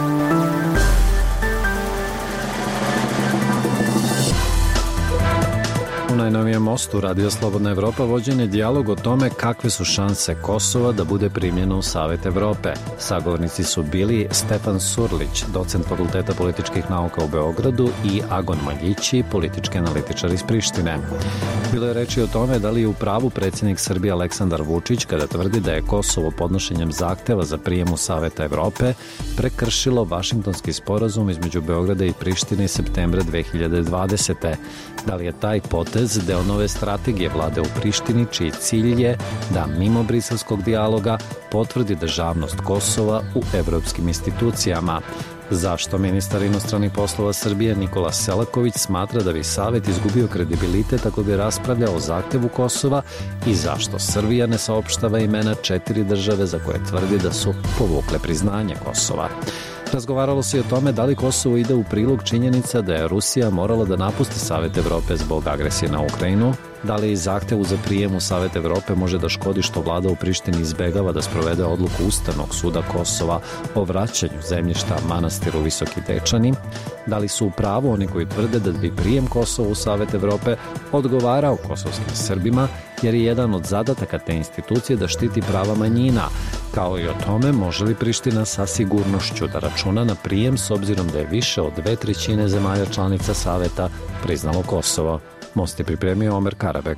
U najnovijem mostu Radio Slobodna Evropa vođen je dijalog o tome kakve su šanse Kosova da bude primljeno u Savet Evrope. Sagovornici su bili Stefan Surlić, docent Fakulteta političkih nauka u Beogradu, i Agon Maljići, politički analitičar iz Prištine. Bilo je reči o tome da li je u pravu predsjednik Srbije Aleksandar Vučić kada tvrdi da je Kosovo podnošenjem zahteva za prijem u Saveta Evrope prekršilo Vašingtonski sporazum između Beograda i Prištine iz septembra 2020. Da li je taj potez deo nove strategije vlade u Prištini, čiji cilj je da mimo briselskog dijaloga potvrdi državnost Kosova u evropskim institucijama? Zašto ministar inostranih poslova Srbije Nikola Selaković smatra da bi Savet izgubio kredibilitet ako bi raspravljao o zahtevu Kosova i zašto Srbija ne saopštava imena 4 države za koje tvrdi da su povukle priznanje Kosova? Razgovaralo se i o tome da li Kosovo ide u prilog činjenica da je Rusija morala da napusti Savet Evrope zbog agresije na Ukrajinu, da li zahtevu za prijem u Savet Evrope može da škodi što vlada u Prištini izbegava da sprovede odluku Ustavnog suda Kosova o vraćanju zemljišta manastiru Visoki Dečani, da li su u pravu oni koji tvrde da bi prijem Kosova u Savet Evrope odgovarao kosovskim Srbima, jer je jedan od zadataka te institucije da štiti prava manjina, kao i o tome može li Priština sa sigurnošću da računa na prijem s obzirom da je više od 2/3 zemalja članica Saveta priznalo Kosovo. Most je pripremio Omer Karabeg.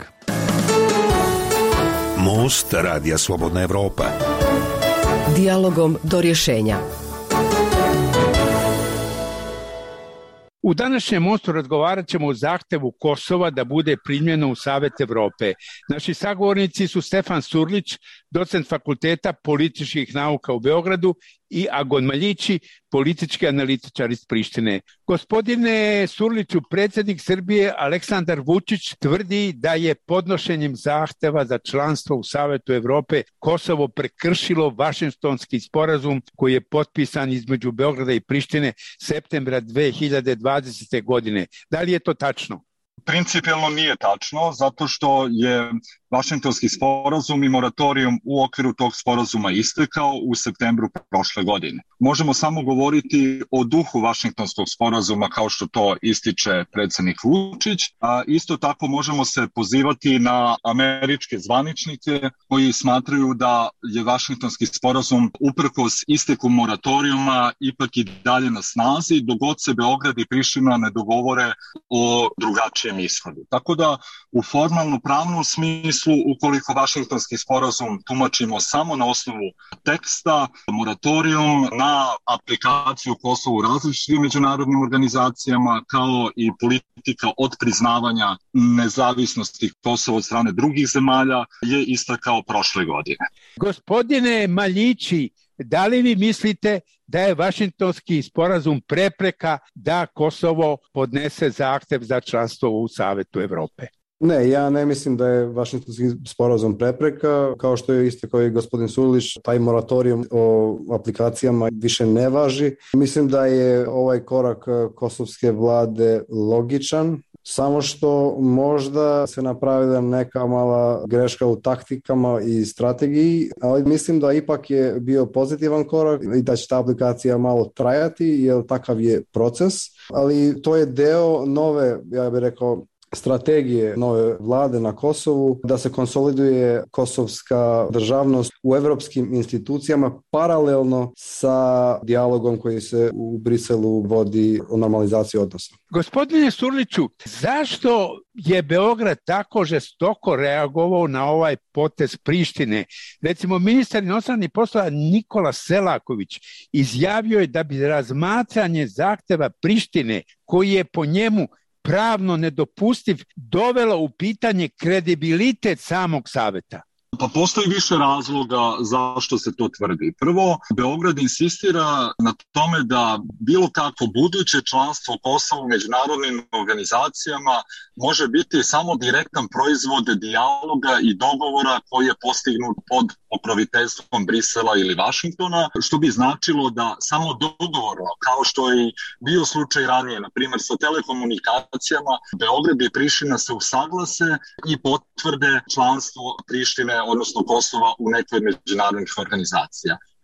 Most Radija Slobodna Evropa. Dijalogom do rješenja. U današnjem mostu razgovarat ćemo o zahtevu Kosova da bude primljeno u Savet Evrope. Naši sagovornici su Stefan Surlić, docent Fakulteta političkih nauka u Beogradu, i Agon Maljići, politički analitičar iz Prištine. Gospodine Surliću, predsjednik Srbije Aleksandar Vučić tvrdi da je podnošenjem zahteva za članstvo u Savetu Evrope Kosovo prekršilo Vašingtonski sporazum koji je potpisan između Beograda i Prištine septembra 2020. godine. Da li je to tačno? Principijelno nije tačno, zato što je Vašingtonski sporazum i moratorijum u okviru tog sporazuma istekao u septembru prošle godine. Možemo samo govoriti o duhu Vašingtonskog sporazuma kao što to ističe predsjednik Vučić, a isto tako možemo se pozivati na američke zvaničnike koji smatraju da je Vašingtonski sporazum uprkos isteku moratorijuma ipak i dalje na snazi dok god se Beograd i Priština ne dogovore o drugačijem ishodu. Tako da u formalno pravnom smislu, ukoliko Vašingtonski sporazum tumačimo samo na osnovu teksta, moratorijum na aplikaciju Kosova u različitim međunarodnim organizacijama, kao i politika od priznavanja nezavisnosti Kosova od strane drugih zemalja je ista kao prošle godine. Gospodine Maljići, da li vi mislite da je Vašingtonski sporazum prepreka da Kosovo podnese zahtev za članstvo u Savetu Evrope? Ne, ja ne mislim da je Vašingtonski sporazum prepreka, kao što je isto kao i gospodin Surlić, taj moratorijum o aplikacijama više ne važi. Mislim da je ovaj korak kosovske vlade logičan, samo što možda se napravila neka mala greška u taktikama i strategiji, ali mislim da ipak je bio pozitivan korak i da će ta aplikacija malo trajati, jer takav je proces, ali to je deo nove, ja bih rekao, strategije nove vlade na Kosovu da se konsoliduje kosovska državnost u evropskim institucijama paralelno sa dijalogom koji se u Briselu vodi o normalizaciji odnosa. Gospodine Surliću, zašto je Beograd tako žestoko reagovao na ovaj potez Prištine? Recimo, ministar inostranih poslova Nikola Selaković izjavio je da bi razmatranje zahteva Prištine, koji je po njemu pravno nedopustiv, dovelo u pitanje kredibilitet samog saveta. Pa postoji više razloga zašto se to tvrdi. Prvo, Beograd insistira na tome da bilo kako buduće članstvo Kosova u međunarodnim organizacijama može biti samo direktan proizvod dijaloga i dogovora koji je postignut pod pokroviteljstvom Brisela ili Vašingtona, što bi značilo da samo dogovorno, kao što je bio slučaj ranije, na primjer sa telekomunikacijama, Beograd i Priština se usaglase i potvrde članstvo Prištine, odnosno Kosova, u nekoj međunarodnih organizacija.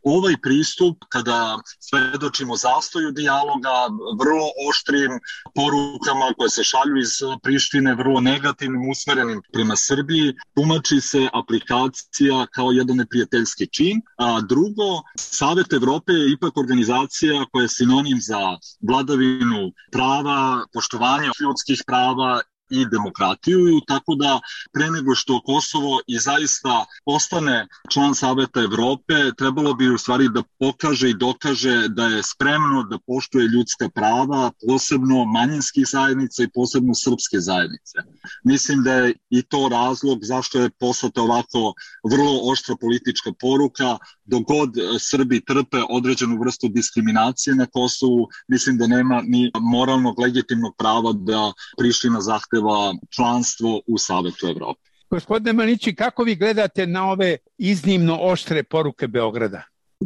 ovaj pristup, kada svedočimo zastoju dijaloga, vrlo oštrim porukama koje se šalju iz Prištine, vrlo negativnim, usmerenim prema Srbiji, tumači se aplikacija kao jedan neprijateljski čin. A drugo, Savet Evrope je ipak organizacija koja je sinonim za vladavinu prava, poštovanje ljudskih prava i demokratiju, tako da pre nego što Kosovo i zaista postane član Saveta Evrope, trebalo bi u stvari da pokaže i dokaže da je spremno da poštuje ljudska prava, posebno manjinskih zajednica i posebno srpske zajednice. Mislim da je i to razlog zašto je poslata ovako vrlo oštra politička poruka. Dok god Srbi trpe određenu vrstu diskriminacije na Kosovu, mislim da nema ni moralnog legitimnog prava da Priština zahteva članstvo u Savetu Evrope. Gospodine Manići, kako vi gledate na ove iznimno oštre poruke Beograda?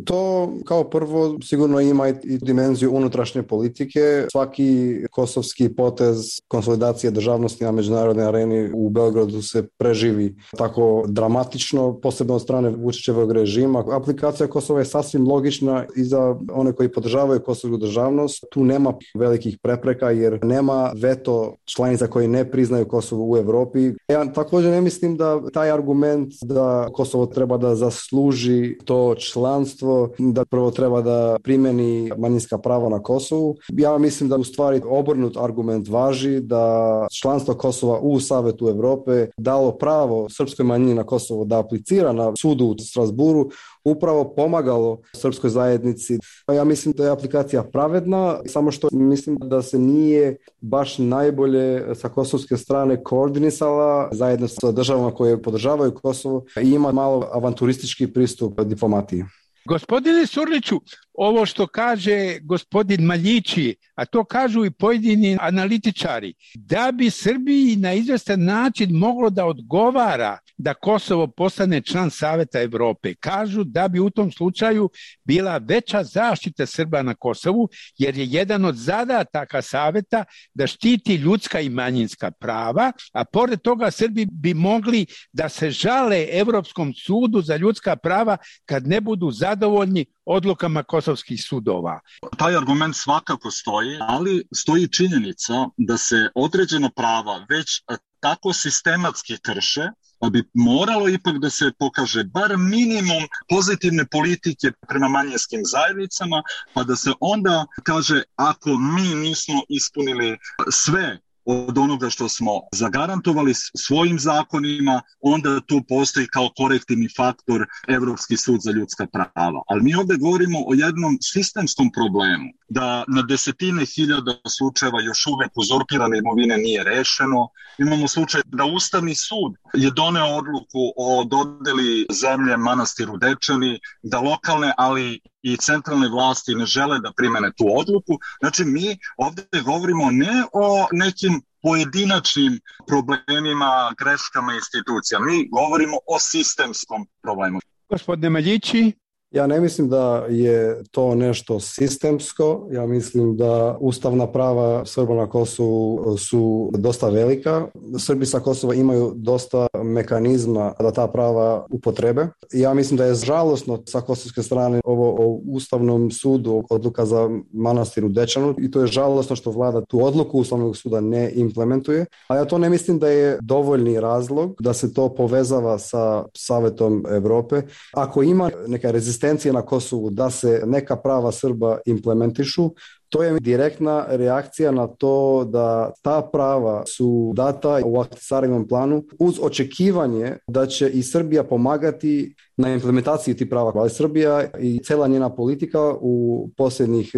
To kao prvo sigurno ima i dimenziju unutrašnje politike. Svaki kosovski potez konsolidacije državnosti na međunarodnoj areni u Beogradu se preživi tako dramatično, posebno od strane Vučićevog režima. Aplikacija Kosova je sasvim logična i za one koji podržavaju kosovsku državnost. Tu nema velikih prepreka jer nema veto članica koji ne priznaju Kosovo u Evropi. Ja također ne mislim da taj argument da Kosovo treba da zasluži to članstvo, da prvo treba da primeni manjinska prava na Kosovu. Ja mislim da u stvari obrnut argument važi, da članstvo Kosova u Savetu Evrope dalo pravo srpskoj manjini na Kosovo da aplicira na sudu u Strasburu, upravo pomagalo srpskoj zajednici. Ja mislim da je aplikacija pravedna, samo što mislim da se nije baš najbolje sa kosovske strane koordinisala zajedno sa državama koje podržavaju Kosovo i ima malo avanturistički pristup diplomatiji. Gospodine Surliću, ovo što kaže gospodin Maljići, a to kažu i pojedini analitičari, da bi Srbiji na izvestan način moglo da odgovara da Kosovo postane član Saveta Evrope. Kažu da bi u tom slučaju bila veća zaštita Srba na Kosovu, jer je jedan od zadataka Saveta da štiti ljudska i manjinska prava, a pored toga Srbi bi mogli da se žale Evropskom sudu za ljudska prava kad ne budu zadovoljni odlukama kosovskih sudova. Taj argument svakako stoji, ali stoji činjenica da se određena prava već tako sistematski krše, pa bi moralo ipak da se pokaže bar minimum pozitivne politike prema manjinskim zajednicama, pa da se onda kaže ako mi nismo ispunili sve od onoga što smo zagarantovali svojim zakonima, onda tu postoji kao korektivni faktor Evropski sud za ljudska prava. Ali mi ovdje govorimo o jednom sistemskom problemu, da na desetine hiljada slučajeva još uvek uzurpirane imovine nije rešeno. Imamo slučaj da Ustavni sud je doneo odluku o dodeli zemlje manastiru Dečani, da lokalne, ali i centralne vlasti ne žele da primene tu odluku. Znači, mi ovdje govorimo ne o nekim pojedinačnim problemima, greškama institucija. Mi govorimo o sistemskom problemu. Gospodine Maljići? Ja ne mislim da je to nešto sistemsko. Ja mislim da ustavna prava Srba na Kosovu su dosta velika. Srbi sa Kosova imaju dosta mekanizma da ta prava upotrebe. Ja mislim da je žalosno sa kosovske strane ovo o Ustavnom sudu, odluka za manastir u Dečanu, i to je žalosno što vlada tu odluku Ustavnog suda ne implementuje. A ja to ne mislim da je dovoljni razlog da se to povezava sa Savetom Evrope. Ako ima neka rezistencija na Kosovu da se neka prava Srba implementišu, to je direktna reakcija na to da ta prava su data u Ahtisarijevom planu uz očekivanje da će i Srbija pomagati na implementaciji tih prava. Ali Srbija i cela njena politika u posljednjih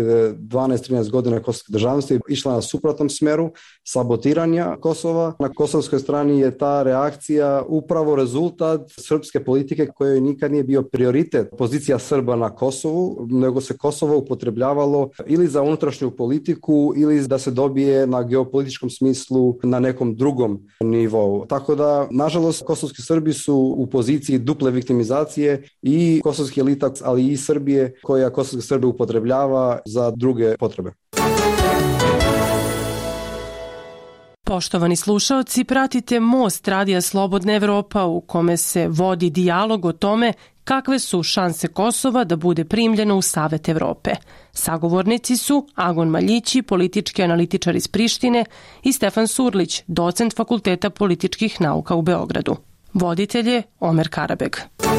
12-13 godina kosovske državnosti išla na suprotnom smeru sabotiranja Kosova. Na kosovskoj strani je ta reakcija upravo rezultat srpske politike kojoj nikad nije bio prioritet pozicija Srba na Kosovu, nego se Kosovo upotrebljavalo ili za unutrašnju politiku ili da se dobije na geopolitičkom smislu na nekom drugom nivou. Tako da, nažalost, kosovski Srbi su u poziciji duple viktimizacije i kosovski elita, ali i Srbije koja kosovske Srbe upotrebljava za druge potrebe. Poštovani slušaoci, pratite Most Radija Slobodna Evropa u kome se vodi dijalog o tome kakve su šanse Kosova da bude primljeno u Savet Evrope. Sagovornici su Agon Maljići, politički analitičar iz Prištine, i Stefan Surlić, docent Fakulteta političkih nauka u Beogradu. Voditelj je Omer Karabeg.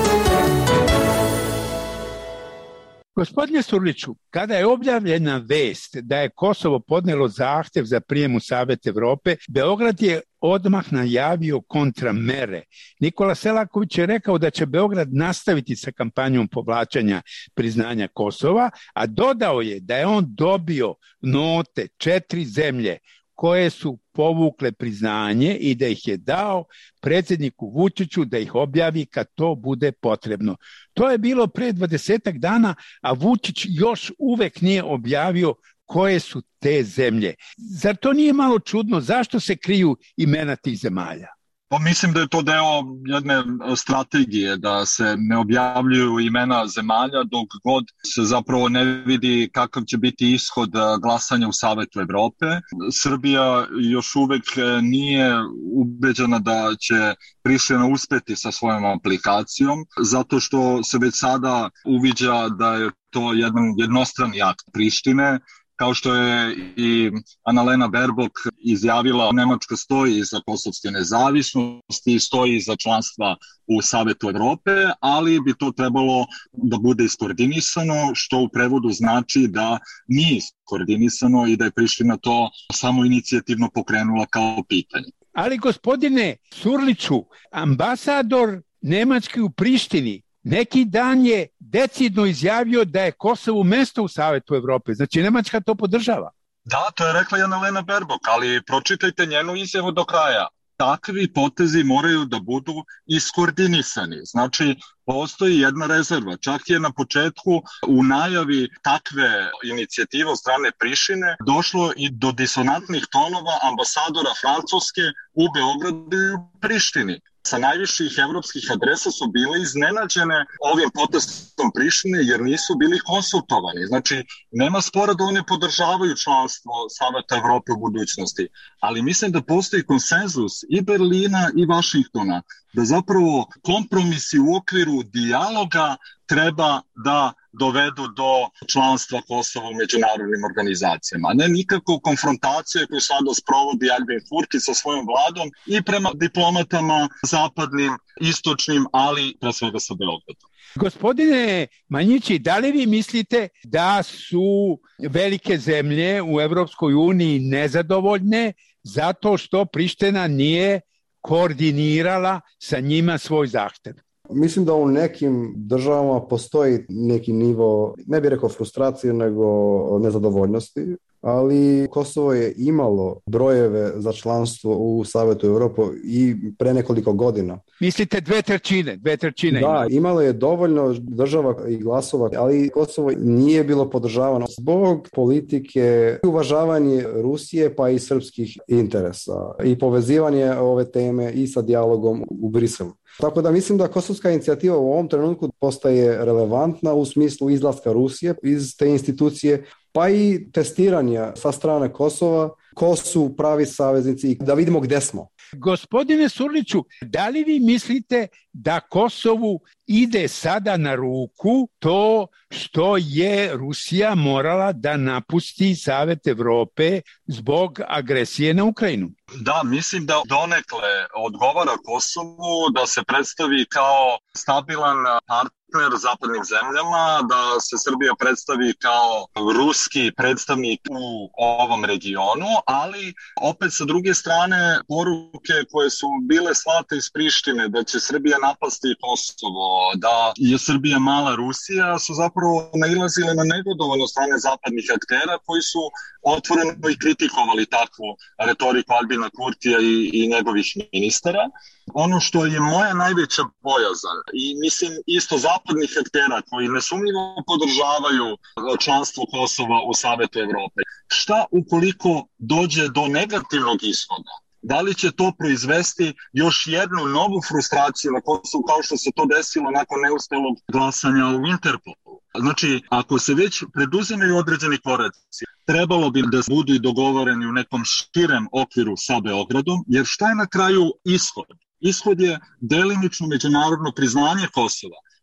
Gospodine Surliću, kada je objavljena vest da je Kosovo podnelo zahtev za prijem u Savet Evrope, Beograd je odmah najavio kontramere. Nikola Selaković je rekao da će Beograd nastaviti sa kampanjom povlačenja priznanja Kosova, a dodao je da je on dobio note 4 zemlje koje su povukle priznanje i da ih je dao predsjedniku Vučiću da ih objavi kad to bude potrebno. To je bilo pre 20 dana, a Vučić još uvek nije objavio koje su te zemlje. Zar to nije malo čudno? Zašto se kriju imena tih zemalja? Pa mislim da je to deo jedne strategije da se ne objavljuju imena zemalja dok god se zapravo ne vidi kakav će biti ishod glasanja u Savetu Evrope. Srbija još uvek nije ubeđena da će Priština uspeti sa svojom aplikacijom, zato što se već sada uviđa da je to jedan jednostrani akt Prištine. Kao što je i Annalena Baerbock izjavila, Nemačka stoji iza kosovske nezavisnosti, stoji iza članstva u Savetu Evrope, ali bi to trebalo da bude iskoordinisano, što u prevodu znači da nije iskoordinisano i da je Priština to samo inicijativno pokrenula kao pitanje. Ali gospodine Surliću, ambasador Nemački u Prištini neki dan je decidno izjavio da je Kosovo mesto u Savetu Evrope. Znači, Nemačka to podržava. Da, to je rekla i Annalena Baerbock, ali pročitajte njenu izjavu do kraja. Takvi potezi moraju da budu iskoordinisani. Znači, postoji jedna rezerva. Čak je na početku u najavi takve inicijative od strane Prištine došlo i do disonantnih tonova ambasadora Francuske u Beogradu i u Prištini. Sa najviših evropskih adresa su bile iznenađene ovim potezom Prištine jer nisu bili konsultovani. Znači, nema spora da oni podržavaju članstvo Saveta Evrope u budućnosti, ali mislim da postoji konsenzus i Berlina i Vašingtona da zapravo kompromisi u okviru dijaloga treba da dovedu do članstva Kosova u međunarodnim organizacijama. Ne nikako konfrontacije koju sada sprovodi Albin Kurti sa svojom vladom i prema diplomatama zapadnim, istočnim, ali pre svega sa Beogradom. Gospodine Maljići, da li vi mislite da su velike zemlje u Evropskoj uniji nezadovoljne zato što Priština nije koordinirala sa njima svoj zahtev? Mislim da u nekim državama postoji neki nivo, ne bih rekao frustracije, nego nezadovoljnosti, ali Kosovo je imalo brojeve za članstvo u Savetu Evrope i pre nekoliko godina. Mislite 2/3? Da, imalo je dovoljno država i glasova, ali Kosovo nije bilo podržavano zbog politike, uvažavanje Rusije pa i srpskih interesa i povezivanje ove teme i sa dijalogom u Briselu. Tako da mislim da kosovska inicijativa u ovom trenutku postaje relevantna u smislu izlaska Rusije iz te institucije, pa i testiranja sa strane Kosova, ko su pravi saveznici i da vidimo gde smo. Gospodine Surliću, da li vi mislite da Kosovu ide sada na ruku to što je Rusija morala da napusti Savet Evrope zbog agresije na Ukrajinu? Da, mislim da donekle odgovara Kosovu da se predstavi kao stabilan partner zapadnim zemljama, da se Srbija predstavi kao ruski predstavnik u ovom regionu, ali opet sa druge strane poruke koje su bile slate iz Prištine da će Srbija napasti Kosovo, da je Srbija mala Rusija, su zapravo nailazile na negodovanje od strane zapadnih aktera koji su otvoreno i kritikovali takvu retoriku Albina Kurtija i njegovih ministara. Ono što je moja najveća bojazan i mislim isto zapadnih aktera koji nesumnjivo podržavaju članstvo Kosova u Savetu Evrope. Šta ukoliko dođe do negativnog ishoda? Da li će to proizvesti još jednu novu frustraciju na Kosovu kao što se to desilo nakon neuspelog glasanja u Interpolu? Znači, ako se već preduzimaju određeni koraci, trebalo bi da budu i dogovoreni u nekom širem okviru sa Beogradom, jer šta je na kraju ishod? Ishod je delimično međunarodno priznanje Kosova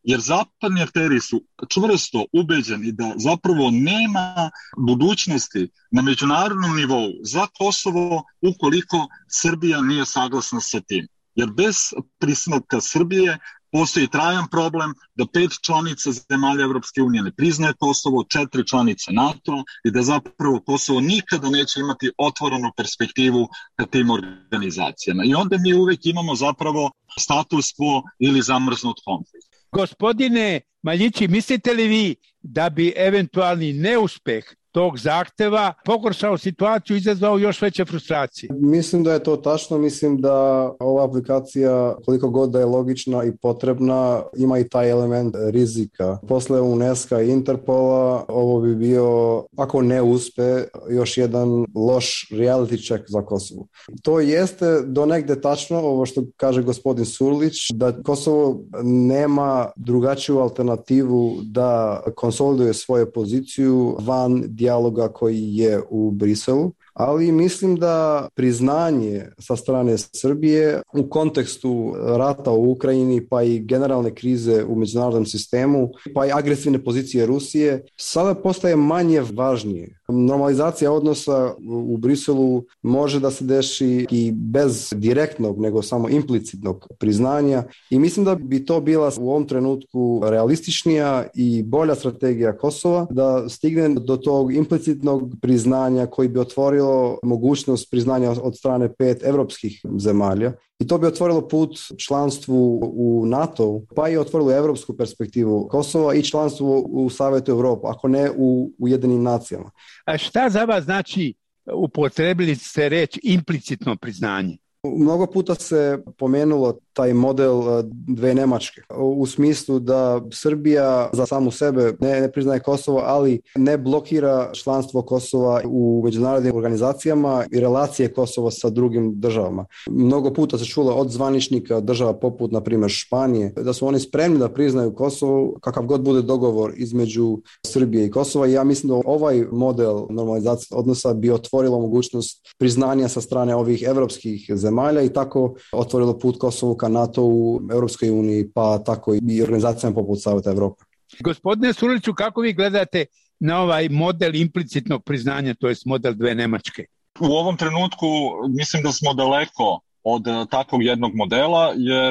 jer zapadni akteri su čvrsto ubeđeni da zapravo nema budućnosti na međunarodnom nivou za Kosovo ukoliko Srbija nije saglasna sa tim. Jer bez pristanka Srbije postoji trajan problem da 5 članica zemalja Evropske unije ne priznaje Kosovo, 4 članice NATO i da zapravo Kosovo nikada neće imati otvorenu perspektivu ka tim organizacijama. I onda mi uvek imamo zapravo status quo ili zamrznut konflikt. Gospodine Maljići, mislite li vi da bi eventualni neuspeh tog zahteva pogoršao situaciju i izazvao još veće frustracije? Mislim da je to tačno. Mislim da ova aplikacija, koliko god da je logična i potrebna, ima i taj element rizika. Posle UNESCO i Interpola ovo bi bio, ako ne uspe, još jedan loš reality check za Kosovo. To jeste do negde tačno, ovo što kaže gospodin Surlić, da Kosovo nema drugačiju alternativu da konsoliduje svoju poziciju van dijaloga koji je u Briselu, ali mislim da priznanje sa strane Srbije u kontekstu rata u Ukrajini pa i generalne krize u međunarodnom sistemu pa i agresivne pozicije Rusije sada postaje manje važnije. Normalizacija odnosa u Briselu može da se deši i bez direktnog nego samo implicitnog priznanja i mislim da bi to bila u ovom trenutku realističnija i bolja strategija Kosova da stigne do tog implicitnog priznanja koji bi otvorio mogućnost priznanja od strane 5 evropskih zemalja i to bi otvorilo put članstvu u NATO, pa i otvorilo evropsku perspektivu Kosova i članstvu u Savetu Evrope, ako ne u Ujedinjenim nacijama. A šta za vas znači, upotrebili ste reč implicitno priznanje? Mnogo puta se pomenulo taj model dve Nemačke u smislu da Srbija za samu sebe ne priznaje Kosovo, ali ne blokira članstvo Kosova u međunarodnim organizacijama i relacije Kosova sa drugim državama. Mnogo puta se čulo od zvaničnika država poput, na primjer, Španije, da su oni spremni da priznaju Kosovo kakav god bude dogovor između Srbije i Kosova i ja mislim da ovaj model normalizacije odnosa bi otvorilo mogućnost priznanja sa strane ovih evropskih zemalja i tako otvorilo put Kosovu ka NATO u Europskoj uniji, pa tako i organizacijama poput Saveta Evrope. Gospodine Surliću, kako vi gledate na ovaj model implicitnog priznanja, to je model dve Nemačke? U ovom trenutku mislim da smo daleko od takvog jednog modela, jer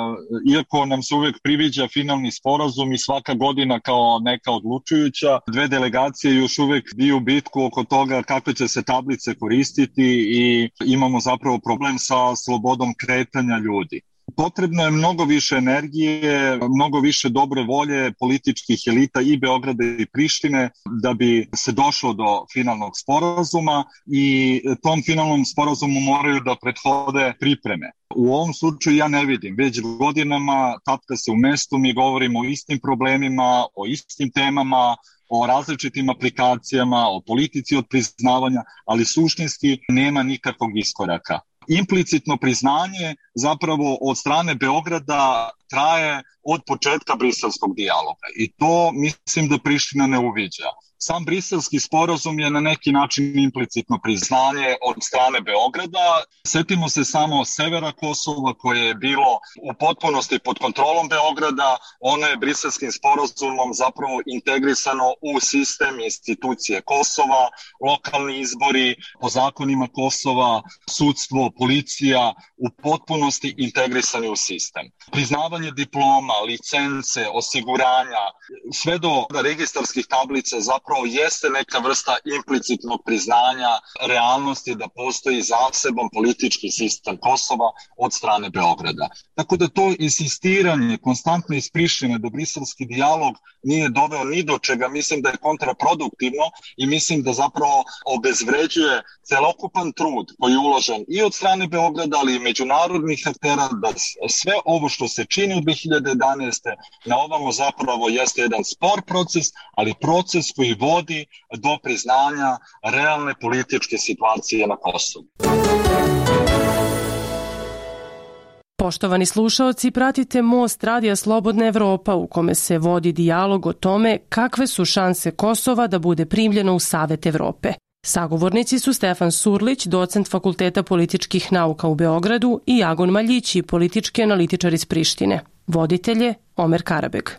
iako nam se uvek priviđa finalni sporazum i svaka godina kao neka odlučujuća, dve delegacije još uvek biju bitku oko toga kakve će se tablice koristiti i imamo zapravo problem sa slobodom kretanja ljudi. Potrebno je mnogo više energije, mnogo više dobre volje političkih elita i Beograda i Prištine da bi se došlo do finalnog sporazuma i tom finalnom sporazumu moraju da prethode pripreme. U ovom slučaju ja ne vidim, već godinama tapka se u mestu, mi govorimo o istim problemima, o istim temama, o različitim aplikacijama, o politici od priznavanja, ali suštinski nema nikakvog iskoraka. Implicitno priznanje zapravo od strane Beograda traje od početka briselskog dijaloga i to mislim da Priština ne uviđa. Sam briselski sporazum je na neki način implicitno priznanje od strane Beograda. Setimo se samo severa Kosova koje je bilo u potpunosti pod kontrolom Beograda. Ono je briselskim sporazumom zapravo integrisano u sistem institucije Kosova, lokalni izbori po zakonima Kosova, sudstvo, policija u potpunosti integrisani u sistem. Priznavanje diploma, licence, osiguranja, sve do registarskih tablica zapravo jeste neka vrsta implicitnog priznanja realnosti da postoji zaseban politički sistem Kosova od strane Beograda. Tako da to insistiranje konstantno iz Prištine da briselski dijalog nije doveo ni do čega, mislim da je kontraproduktivno i mislim da zapravo obezvređuje celokupan trud koji je uložen i od strane Beograda, ali i međunarodnih aktera da sve ovo što se čini u 2011. na ovamo zapravo jeste jedan spor proces, ali proces koji vodi do priznanja realne političke situacije na Kosovu. Poštovani slušaoci, pratite Most Radija Slobodna Evropa u kome se vodi dijalog o tome kakve su šanse Kosova da bude primljeno u Savet Evrope. Sagovornici su Stefan Surlić, docent Fakulteta političkih nauka u Beogradu i Agon Maljići, politički analitičar iz Prištine. Voditelj je Omer Karabeg.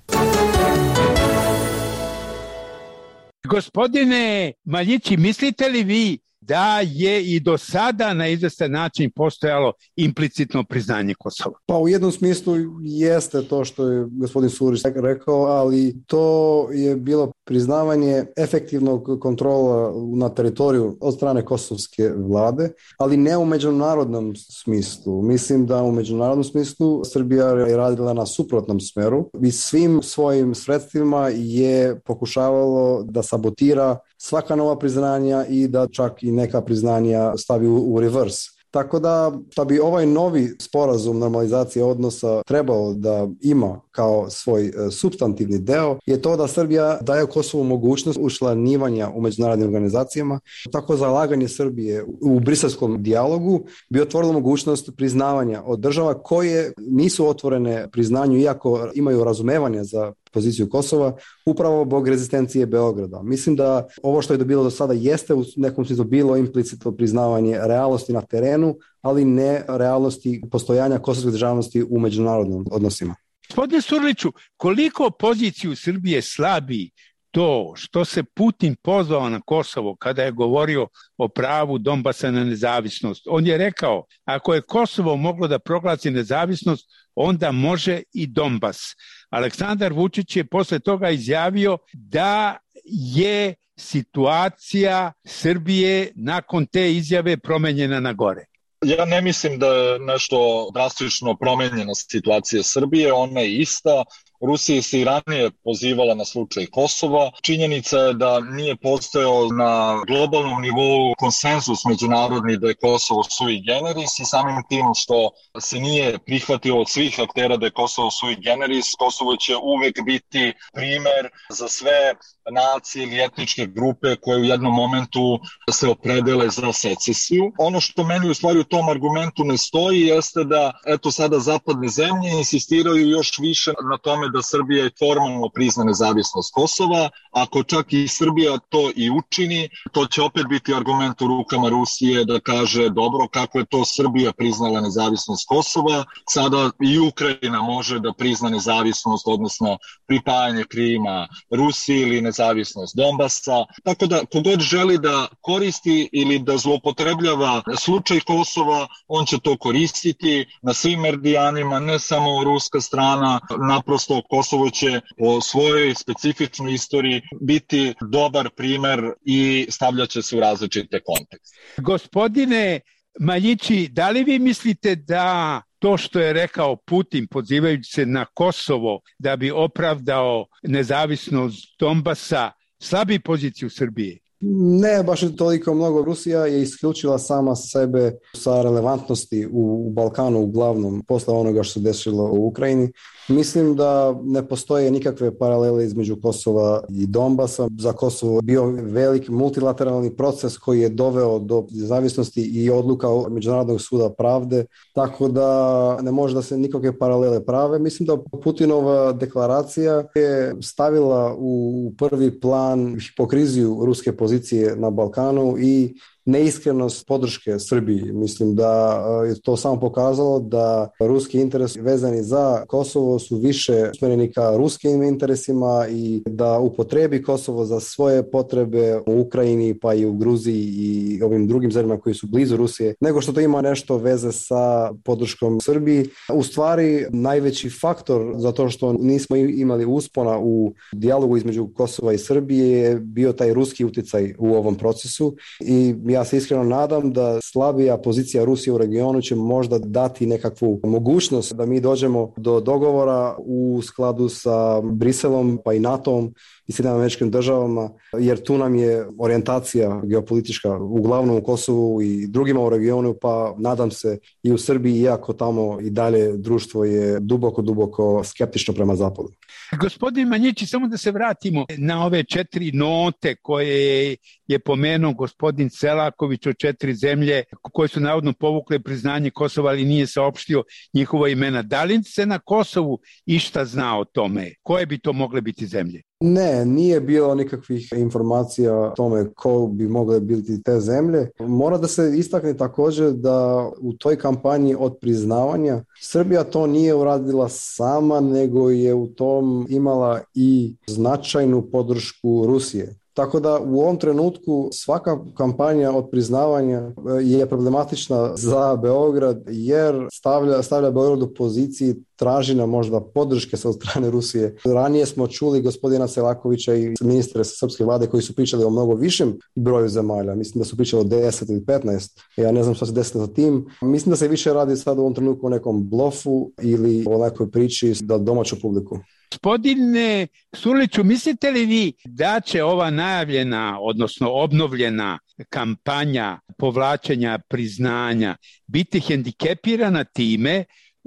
Gospodine Maljići, mislite li vi da je i do sada na izvestan način postojalo implicitno priznanje Kosova? Pa u jednom smislu jeste to što je gospodin Surić rekao, ali to je bilo priznavanje efektivnog kontrola na teritoriju od strane kosovske vlade, ali ne u međunarodnom smislu. Mislim da u međunarodnom smislu Srbija je radila na suprotnom smeru i svim svojim sredstvima je pokušavalo da sabotira svaka nova priznanja i da čak i neka priznanja stavi u reverse. Tako da bi ovaj novi sporazum normalizacije odnosa trebao da ima kao svoj supstantivni deo je to da Srbija daje Kosovu mogućnost učlanjivanja u međunarodnim organizacijama. Tako zalaganje Srbije u briselskom dijalogu bi otvorilo mogućnost priznavanja od država koje nisu otvorene priznanju iako imaju razumevanje za poziciju Kosova, upravo zbog rezistencije Beograda. Mislim da ovo što je dobilo do sada jeste u nekom smislu bilo implicitno priznavanje realnosti na terenu, ali ne realnosti postojanja kosovske državnosti u međunarodnim odnosima. Gospodine Surliću, koliko poziciju Srbije slabi to što se Putin pozvao na Kosovo kada je govorio o pravu Donbasa na nezavisnost? On je rekao, ako je Kosovo moglo da proglasi nezavisnost, onda može i Donbas. Aleksandar Vučić je posle toga izjavio da je situacija Srbije nakon te izjave promenjena na gore. Ja ne mislim da je nešto drastično promenjena situacija Srbije, ona je ista. Rusija se i ranije pozivala na slučaj Kosova. Činjenica je da nije postojao na globalnom nivou konsenzus međunarodni da je Kosovo sui generis i samim tim što se nije prihvatilo od svih aktera da je Kosovo sui generis, Kosovo će uvek biti primer za sve nacije ili etničke grupe koje u jednom momentu se opredele za secesiju. Ono što meni u stvari u tom argumentu ne stoji jeste da sada zapadne zemlje insistiraju još više na tome da Srbija formalno prizna nezavisnost Kosova. Ako čak i Srbija to i učini, to će opet biti argument u rukama Rusije da kaže dobro, kako je to Srbija priznala nezavisnost Kosova, sada i Ukrajina može da prizna nezavisnost, odnosno pripajanje Krima Rusiji ili nezavisnost Donbasa. Tako da kogod želi da koristi ili da zloupotrebljava slučaj Kosova, on će to koristiti na svim meridijanima, ne samo ruska strana, naprosto Kosovo će po svojoj specifičnoj istoriji biti dobar primer i stavljaće se u različite kontekste. Gospodine Maljići, da li vi mislite da to što je rekao Putin pozivajući se na Kosovo da bi opravdao nezavisnost Donbasa slabi poziciju Srbije? Ne, baš toliko mnogo. Rusija je isključila sama sebe sa relevantnosti u Balkanu uglavnom posle onoga što se desilo u Ukrajini. Mislim da ne postoje nikakve paralele između Kosova i Donbasa. Za Kosovo bio velik multilateralni proces koji je doveo do nezavisnosti i odluka Međunarodnog suda pravde, tako da ne može da se nikakve paralele prave. Mislim da Putinova deklaracija je stavila u prvi plan hipokriziju ruske pozicije na Balkanu i neiskrenost podrške Srbiji. Mislim da je to samo pokazalo da ruski interesi vezani za Kosovo su više usmereni ka ruskim interesima i da upotrebi Kosovo za svoje potrebe u Ukrajini pa i u Gruziji i ovim drugim zemljama koji su blizu Rusije, nego što to ima nešto veze sa podrškom Srbiji. U stvari, najveći faktor za to što nismo imali uspona u dijalogu između Kosova i Srbije je bio taj ruski uticaj u ovom procesu i ja se iskreno nadam da slabija pozicija Rusije u regionu će možda dati nekakvu mogućnost da mi dođemo do dogovora u skladu sa Briselom pa i NATO-om i Sjedinjenim Američkim Državama, jer tu nam je orijentacija geopolitička uglavnom u Kosovu i drugima u regionu, pa nadam se i u Srbiji, iako tamo i dalje društvo je duboko skeptično prema zapadu. Gospodin Maljići, samo da se vratimo na ove 4 note koje je pomenuo gospodin Selaković o 4 zemlje koje su navodno povukle priznanje Kosova, ali nije saopštio njihova imena. Da li se na Kosovu išta zna o tome? Koje bi to mogle biti zemlje? Ne, nije bilo nikakvih informacija o tome ko bi mogle biti te zemlje. Mora da se istakne također da u toj kampanji od priznavanja Srbija to nije uradila sama, nego je u tom imala i značajnu podršku Rusije. Tako da u ovom trenutku svaka kampanja od priznavanja je problematična za Beograd jer stavlja Beograd u poziciji tražina možda podrške sa strane Rusije. Ranije smo čuli gospodina Selakovića i ministre sa srpske vlade koji su pričali o mnogo višem broju zemalja. Mislim da su pričali o 10 ili 15. Ja ne znam što se desilo sa tim. Mislim da se više radi sad u ovom trenutku o nekom blofu ili o nekoj priči za domaću publiku. Gospodine Surliću, mislite li vi da će ova najavljena, odnosno obnovljena kampanja povlačenja priznanja biti hendikepirana time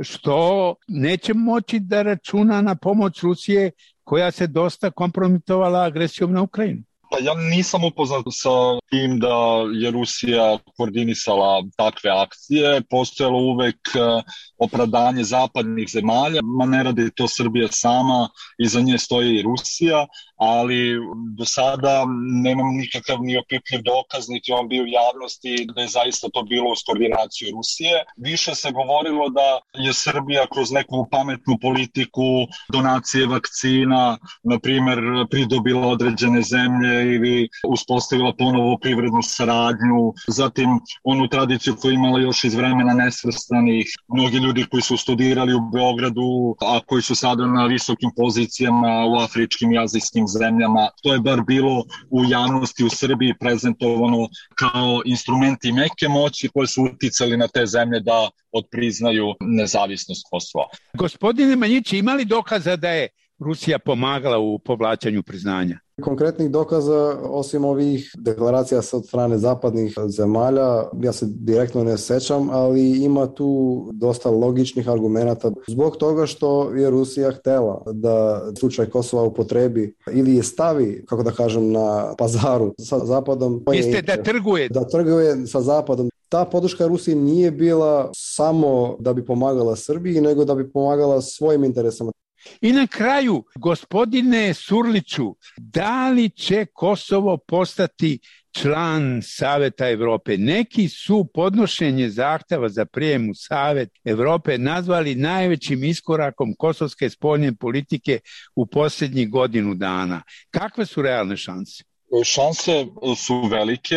što neće moći da računa na pomoć Rusije koja se dosta kompromitovala agresijom na Ukrajinu? Pa ja nisam upoznat sa tim da je Rusija koordinisala takve akcije. Postojalo uvek opravdanje zapadnih zemalja, ma ne radi to Srbija sama, iza nje stoji i Rusija, ali do sada nemam nikakav ni opipljiv dokaz, niti on bio u javnosti da je zaista to bilo uz koordinaciju Rusije. Više se govorilo da je Srbija kroz neku pametnu politiku donacije vakcina, na primjer, pridobila određene zemlje ili uspostavila ponovo privrednu saradnju, zatim onu tradiciju koju imala još iz vremena nesvrstanih, mnogi ljudi koji su studirali u Beogradu, a koji su sada na visokim pozicijama u afričkim i azijskim zemljama. To je bar bilo u javnosti u Srbiji prezentovano kao instrumenti meke moći koji su uticali na te zemlje da odpriznaju nezavisnost Kosova. Gospodine Maljići, ima li dokaza da je Rusija pomagala u povlačenju priznanja? Konkretnih dokaza, osim ovih deklaracija od strane zapadnih zemalja, ja se direktno ne sećam, ali ima tu dosta logičnih argumenata. Zbog toga što je Rusija htela da slučaj Kosova upotrebi ili je stavi, kako da kažem, na pazaru sa Zapadom. Jeste da trguje? Da trguje sa Zapadom. Ta podrška Rusiji nije bila samo da bi pomagala Srbiji, nego da bi pomagala svojim interesama. I na kraju, gospodine Surliću, da li će Kosovo postati član Saveta Evrope? Neki su podnošenje zahteva za prijem u Savet Evrope nazvali najvećim iskorakom kosovske spoljne politike u posljednjih godinu dana. Kakve su realne šanse? Šanse su velike.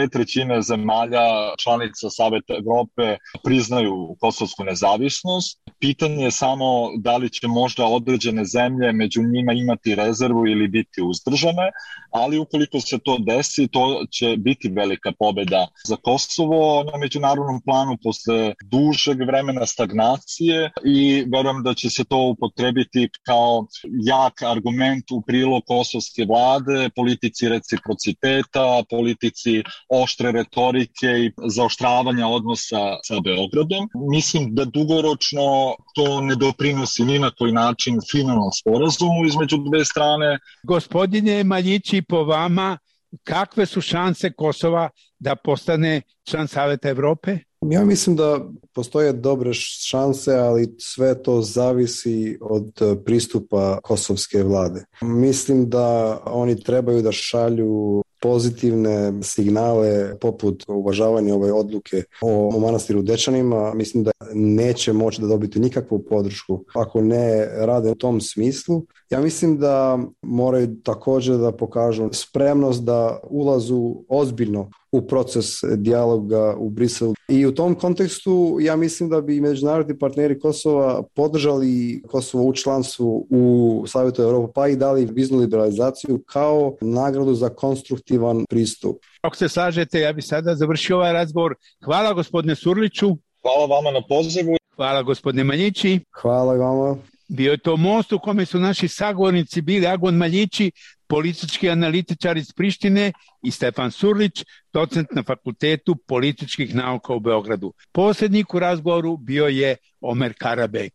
2/3 zemalja članica Saveta Evrope priznaju kosovsku nezavisnost. Pitanje je samo da li će možda određene zemlje među njima imati rezervu ili biti uzdržane, ali ukoliko se to desi, to će biti velika pobeda za Kosovo na međunarodnom planu posle dužeg vremena stagnacije i verujem da će se to upotrebiti kao jak argument u prilog kosovske vlade, politici reciprociteta, politici oštre retorike i zaoštravanja odnosa sa Beogradom. Mislim da dugoročno to ne doprinosi ni na koji način finalnom sporazumu između dve strane. Gospodine Maljići, po vama, kakve su šanse Kosova da postane član Saveta Evrope? Ja mislim da postoje dobre šanse, ali sve to zavisi od pristupa kosovske vlade. Mislim da oni trebaju da šalju pozitivne signale poput uvažavanja ove odluke o manastiru Dečanima. Mislim da neće moći da dobiti nikakvu podršku ako ne rade u tom smislu. Ja mislim da moraju također da pokažu spremnost da ulazu ozbiljno u proces dijaloga u Briselu. I u tom kontekstu ja mislim da bi međunarodni partneri Kosova podržali Kosovo u članstvu u Savjetu Evrope, pa i dali viznu liberalizaciju kao nagradu za konstruktivan pristup. Ako se slažete, ja bih sada završio ovaj razgovor. Hvala gospodine Surliću. Hvala vama na pozivu. Hvala gospodine Maljići. Hvala vama. Bio je to most u kome su naši sagovornici bili Agon Maljići, politički analitičar iz Prištine, i Stefan Surlić, docent na Fakultetu političkih nauka u Beogradu. Posrednik u razgovoru bio je Omer Karabek.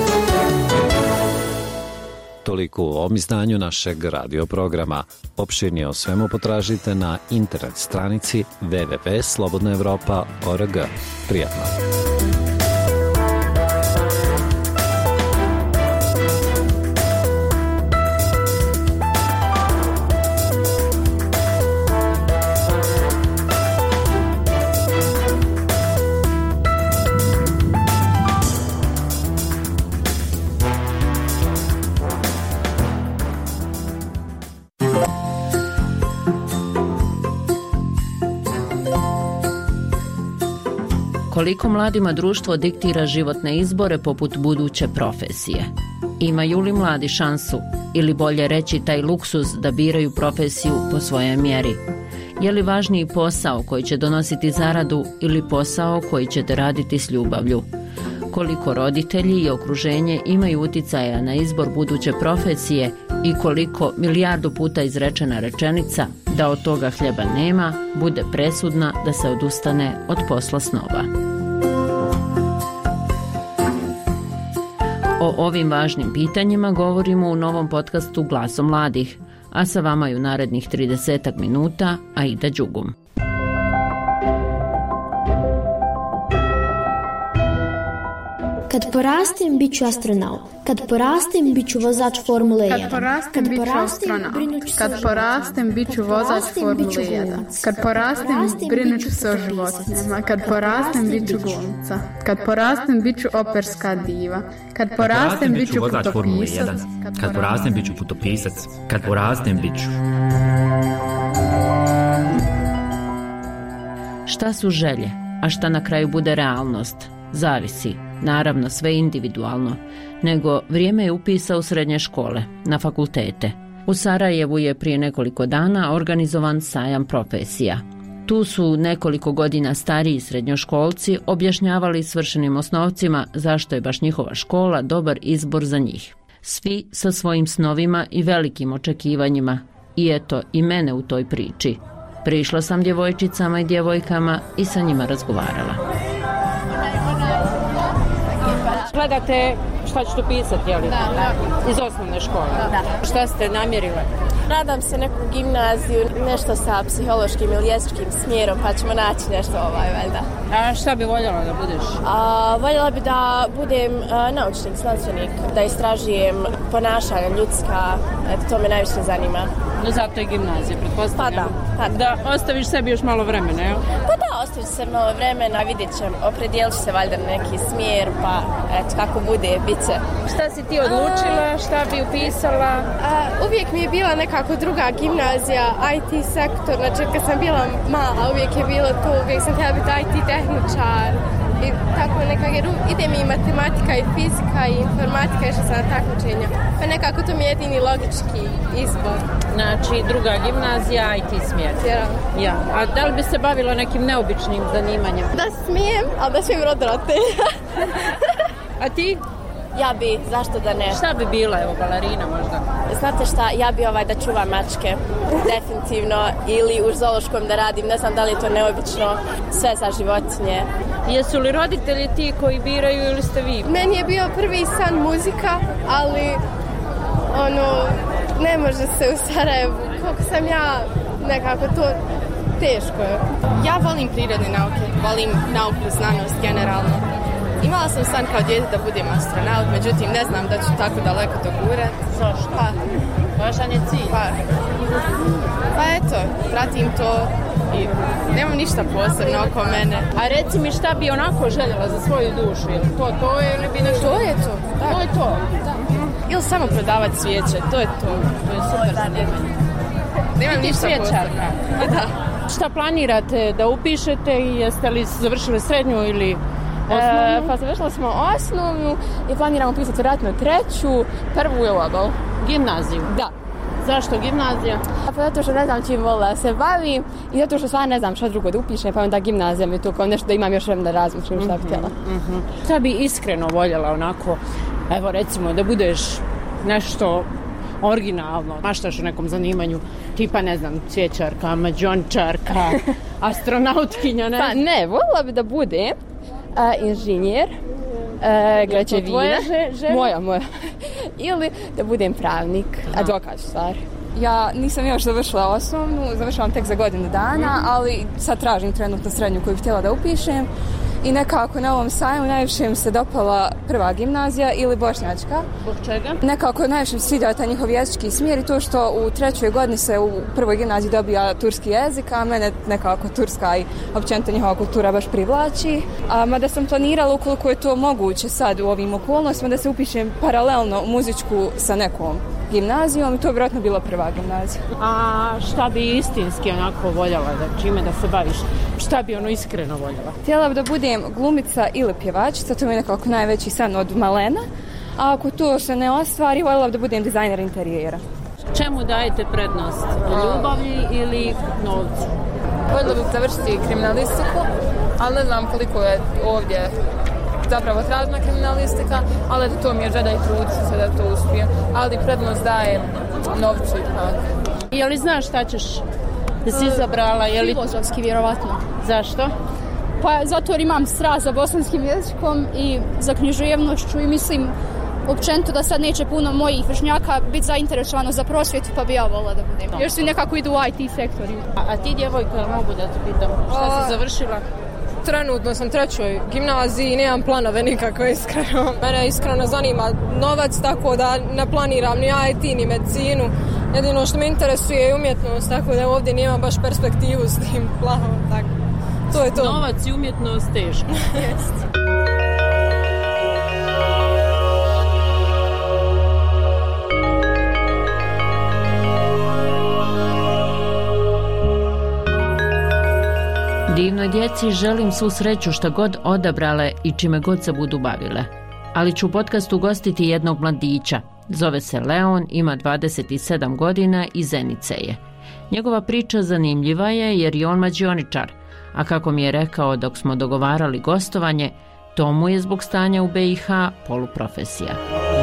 Toliko u ovom izdanju našeg radio programa. Opširnije o svemu potražite na internet stranici www.slobodnaevropa.org. Prijatno! Koliko mladima društvo diktira životne izbore poput buduće profesije? Imaju li mladi šansu, ili bolje reći taj luksuz da biraju profesiju po svojoj mjeri? Je li važniji posao koji će donositi zaradu ili posao koji ćete raditi s ljubavlju? Koliko roditelji i okruženje imaju uticaja na izbor buduće profesije i koliko milijardu puta izrečena rečenica da od toga hljeba nema bude presudna da se odustane od posla snova. O ovim važnim pitanjima govorimo u novom podcastu Glasom mladih, a sa vama je u narednih 30 minuta Aida Đugum. Kad porastem, bit ću astronaut. Kad porastem, bit ću vozač Formule 1. Kad porastem, bit ću astronaut. Kad porastem, bit ću vozač Formule 1. Kad porastem, brinut ću se o životinjama. Kad porastem, bit ću glumica. Kad porastem, bit ću operska diva. Kad porastem, bit ću putopisac. Kad porastem, bit ću putopisac. Kad porastem, bit ću... Šta su želje, a šta na kraju bude realnost? Zavisi. Naravno, sve individualno, nego vrijeme je upisa u srednje škole, na fakultete. U Sarajevu je prije nekoliko dana organizovan sajam profesija. Tu su nekoliko godina stariji srednjoškolci objašnjavali svršenim osnovcima zašto je baš njihova škola dobar izbor za njih. Svi sa svojim snovima i velikim očekivanjima. I eto, i mene u toj priči. Prišla sam djevojčicama i djevojkama i sa njima razgovarala. Gledate šta ćete pisati, jel? Da. Iz osnovne škole? Da. Šta ste namjerile? Nadam se neku gimnaziju, nešto sa psihološkim ili jezičkim smjerom, pa ćemo naći nešto valjda. A šta bi voljela da budeš? Voljela bi da budem naučnik, znanstvenik, da istražujem ponašanja ljudska, to me najviše zanima. No zato je gimnazija, pretpostavljam. Pa da. Da ostaviš sebi još malo vremena, jel? Pa da, ostaviš se malo vremena, vidjet ćemo, opredijelit ću se valjda na neki smjer, pa eto, kako bude, bit će. Šta si ti odlučila, šta bi upisala? Uvijek mi je bila nekako druga gimnazija, IT sektor, znači kad sam bila mala, uvijek je bilo to, uvijek sam htjela biti IT tehničar. I tako nekako, jer ide mi i matematika i fizika i informatika, išla sam na takmičenja. Pa nekako to mi je jedini logički izbor. Znači, druga gimnazija, IT smjer. Ja. A da li bi se bavila nekim neobičnim zanimanjem? Da smijem, ali da smijem roditelja. A ti? Ja bi, zašto da ne? Šta bi bila, evo, balerina možda? Znate šta, ja bi da čuvam mačke, definitivno, ili u zoološkom da radim, ne znam da li je to neobično, sve za životinje. Jesu li roditelji ti koji biraju ili ste vi? Meni je bio prvi san muzika, ali ne može se u Sarajevu, koliko sam ja nekako to teško je. Ja volim prirodne nauke, volim nauku, znanost generalno. Imala sam san kao dijete da budem astronaut, međutim ne znam da ću tako daleko dogurati. Zašto? Važan je cilj. Pa eto, pratim to i nemam ništa posebno oko mene. A reci mi šta bi onako željela za svoju dušu, je li to ili bi nešto? To je to. Da. To je to? Da. Ili samo prodavati svijeće, to je to. To je super zanimanje. Nemam ništa posebno. Da. Šta planirate da upišete i jeste li završili srednju ili... Pa završili smo osnovnu i planiramo pisati vjerojatno treću, prvu je ovo. Gimnaziju? Da. Zašto gimnazija? Pa zato što ne znam čim volila da se bavim i zato što stvarno ne znam što drugo da upišem, pa onda gimnazija mi je to kao nešto da imam još vremena da razmišljam šta bi htjela. Šta bi iskreno voljela onako, evo recimo da budeš nešto originalno, maštaš u nekom zanimanju, tipa ne znam, cvjećarka, mađončarka, astronautkinja, ne? Pa ne, voljela bi da budem inženjer, građevina. Moja. Ili da budem pravnik, advokat stvar. Ja nisam još završila osnovnu, završavam tek za godinu dana, ali sad tražim trenutno srednju koju bih htjela da upišem. I nekako na ovom sajmu najviše mi se dopala prva gimnazija ili bošnjačka. Zbog čega? Nekako najviše mi se sviđa taj njihov jezički smjer i to što u trećoj godini se u prvoj gimnaziji dobija turski jezik, a mene nekako turska i općenito njihova kultura baš privlači. Mada sam planirala, ukoliko je to moguće sad u ovim okolnostima, da se upišem paralelno muzičku sa nekom gimnazijom i to je vjerojatno bila prva gimnazija. A šta bi istinski onako voljela, da čime da se baviš? Šta bi ono iskreno voljela? Htjela bi da budem glumica ili pjevačica, to mi je nekako najveći san od malena. A ako to se ne ostvari, voljela bi da budem dizajner interijera. Čemu dajete prednost? Ljubavi ili novcu? Voljela bih završiti kriminalistiku, ali ne znam koliko je ovdje zapravo tražna kriminalistika, ali to mi je želja i trud se da to uspije. Ali prednost daje novcu ipak. Je li znaš šta ćeš da si izabrala? Filozofski, vjerovatno. Zašto? Pa zato jer imam strast za bosanskim jezikom i za književnošću i mislim općenito da sad neće puno mojih vršnjaka biti zainteresovano za prosvjetu, pa bi ja volila da budem. Još svi nekako idu u IT sektori. A ti, djevojka, mogu da te pitam, šta si završila? Trenutno sam 3. gimnaziji i nemam planove nikako, iskreno. Mene iskreno zanima novac, tako da ne planiram ni IT ni medicinu. Jedino što me interesuje je umjetnost, tako da ovdje nemam baš perspektivu s tim planom. Tako. To je to. Novac i umjetnost teško. Jest. Divnoj djeci želim svu sreću šta god odabrale i čime god se budu bavile. Ali ću u podcastu gostiti jednog mladića. Zove se Leon, ima 27 godina i Zenice je. Njegova priča zanimljiva je jer je on mađioničar, a kako mi je rekao dok smo dogovarali gostovanje, to mu je zbog stanja u BiH poluprofesija.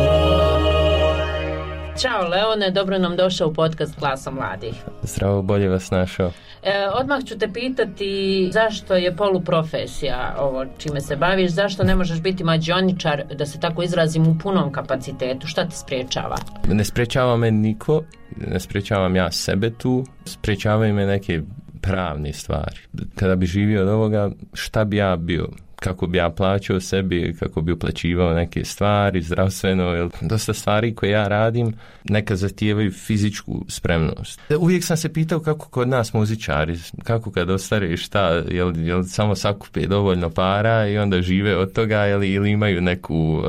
Ćao Leone, dobro nam došao u podcast Glasa mladih. Zdravo, bolje vas našao. Odmah ću te pitati zašto je poluprofesija ovo čime se baviš, zašto ne možeš biti mađioničar, da se tako izrazim, u punom kapacitetu, šta te spriječava? Ne spriječava me niko, ne spriječavam ja sebe tu, spriječavaju me neke pravne stvari. Kada bi živio od ovoga, šta bi ja bio? Kako bi ja plaćao sebi, kako bi uplaćivao neke stvari, zdravstveno, dosta stvari koje ja radim, neka zahtijevaju fizičku spremnost. Uvijek sam se pitao kako kod nas muzičari, kako kad ostariš šta, jel samo sakupe dovoljno para i onda žive od toga, ili imaju neku,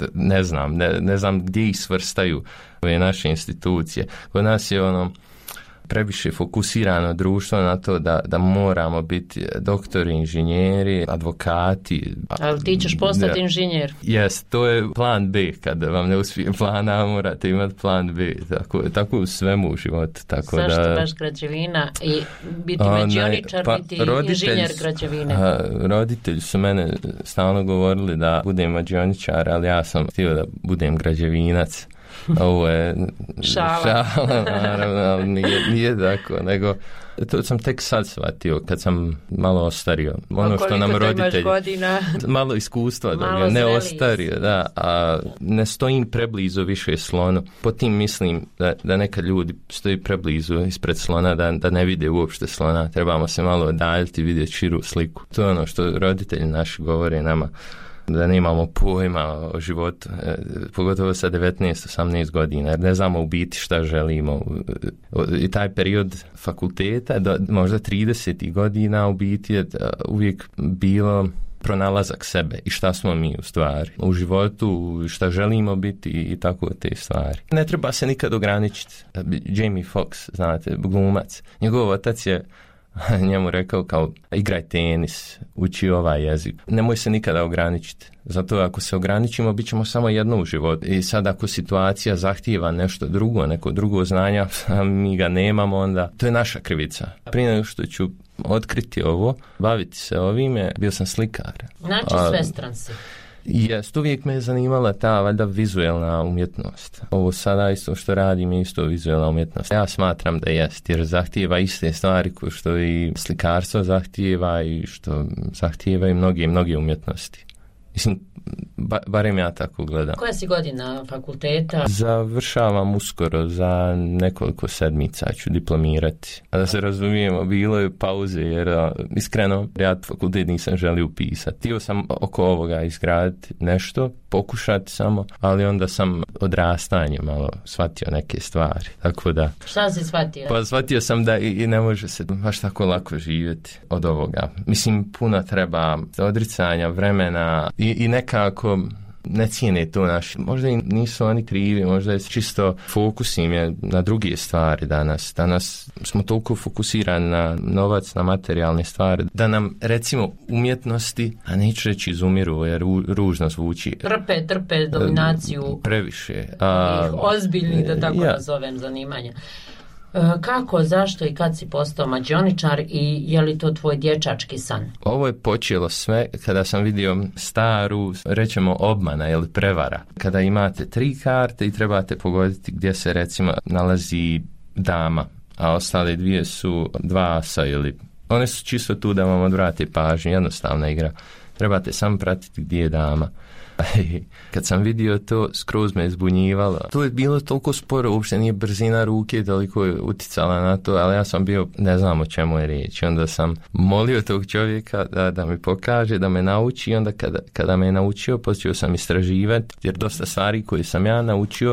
ne znam gdje ih svrstaju ove naše institucije. Kod nas je previše fokusirano društvo na to da moramo biti doktori, inženjeri, advokati. Ali ti ćeš postati inženjer? Jes, to je plan B. Kada vam ne uspije plan A, morate imati plan B. Tako u svemu u životu. Zašto baš građevina i biti mađioničar, biti inženjer građevine? Roditelji su mene stalno govorili da budem mađioničar, ali ja sam htio da budem građevinac. Ovo je šala, naravno, ali nije tako, nego to sam tek sad shvatio kad sam malo ostario. Ono što nam roditelji, malo iskustva, ne ostario, da, a ne stojim preblizu više slonu. Po tim mislim da nekad ljudi stoji preblizu ispred slona, da ne vide uopšte slona. Trebamo se malo odaljiti, vidjeti širu sliku. To je ono što roditelji naši govore nama, da nemamo pojma o životu, pogotovo sa 19-18 godina, jer ne znamo u biti šta želimo. I taj period fakulteta, možda 30 godina u biti je uvijek bilo pronalazak sebe i šta smo mi u stvari u životu, šta želimo biti i tako te stvari. Ne treba se nikad ograničiti. Jamie Foxx, znate, glumac, njegov otac je njemu rekao kao igraj tenis, uči ovaj jezik. Nemoj se nikada ograničiti. Zato ako se ograničimo, bit ćemo samo jedno u životu. I sad ako situacija zahtijeva nešto drugo, neko drugo znanja, a mi ga nemamo, onda to je naša krivica. Prije nego što ću otkriti ovo, baviti se ovime, bio sam slikar. Znači svestran si. Jest, uvijek me je zanimala ta valjda vizuelna umjetnost. Ovo sada isto što radim je isto vizuelna umjetnost. Ja smatram da jest, jer zahtijeva iste stvari koje što i slikarstvo zahtijeva i što zahtijeva i mnoge umjetnosti. Mislim, barem ja tako gledam. Koja si godina fakulteta? Završavam uskoro, za nekoliko sedmica ću diplomirati. A da se razumijemo, bilo je pauze jer iskreno ja fakultet nisam želio upisati. Htio sam oko ovoga izgraditi nešto, pokušati samo, ali onda sam odrastanje malo shvatio neke stvari. Tako da... Šta si shvatio? Pa shvatio sam da i ne može se baš tako lako živjeti od ovoga. Mislim, puno treba odricanja, vremena i nekako ne cijene to naši. Možda i nisu oni krivi, možda je čisto fokus im je na druge stvari danas. Danas smo toliko fokusirani na novac, na materijalne stvari, da nam recimo umjetnosti, a neću reći izumiru jer ružno zvuči. Trpe dominaciju previše. Ozbiljnih, da tako nazovem, zanimanja. Kako, zašto i kad si postao mađioničar i je li to tvoj dječački san? Ovo je počelo sve kada sam vidio staru, rećemo obmana ili prevara. Kada imate 3 karte i trebate pogoditi gdje se recimo nalazi dama, a ostale 2 su 2 asa ili... One su čisto tu da vam odvrate pažnju, jednostavna igra. Trebate samo pratiti gdje je dama. Kad sam vidio to, skroz me zbunjivalo. To je bilo toliko sporo, uopšte nije brzina ruke toliko je uticala na to, ali ja sam bio, ne znam o čemu je riječ. Onda sam molio tog čovjeka da mi pokaže, da me nauči. Onda kada me je naučio, počeo sam istraživati, jer dosta stvari koje sam ja naučio,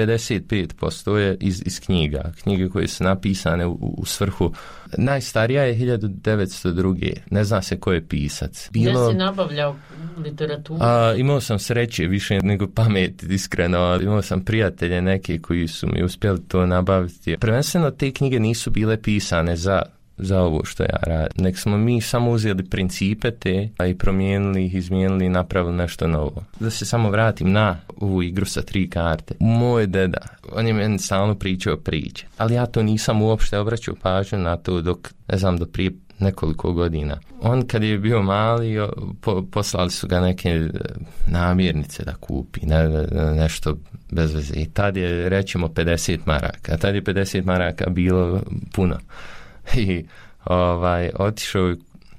95% je iz knjiga. Knjige koje su napisane u svrhu. Najstarija je 1902. Ne zna se ko je pisac. Gdje si nabavljao literaturu? Imao sam sreće više nego pamet, iskreno. Imao sam prijatelje neke koji su mi uspjeli to nabaviti. Prvenstveno te knjige nisu bile pisane za ovo što ja radim. Nek smo mi samo uzeli principe te, a i promijenili ih, izmijenili i napravili nešto novo. Da se samo vratim na ovu igru sa 3 karte. Moj deda, on je meni stalno pričao priče, ali ja to nisam uopšte obraćao pažnju na to do prije nekoliko godina. On kad je bio mali, poslali su ga neke namirnice da kupi, nešto bez veze. I tad je, rećemo, 50 maraka. Tad je 50 maraka bilo puno. I otišao je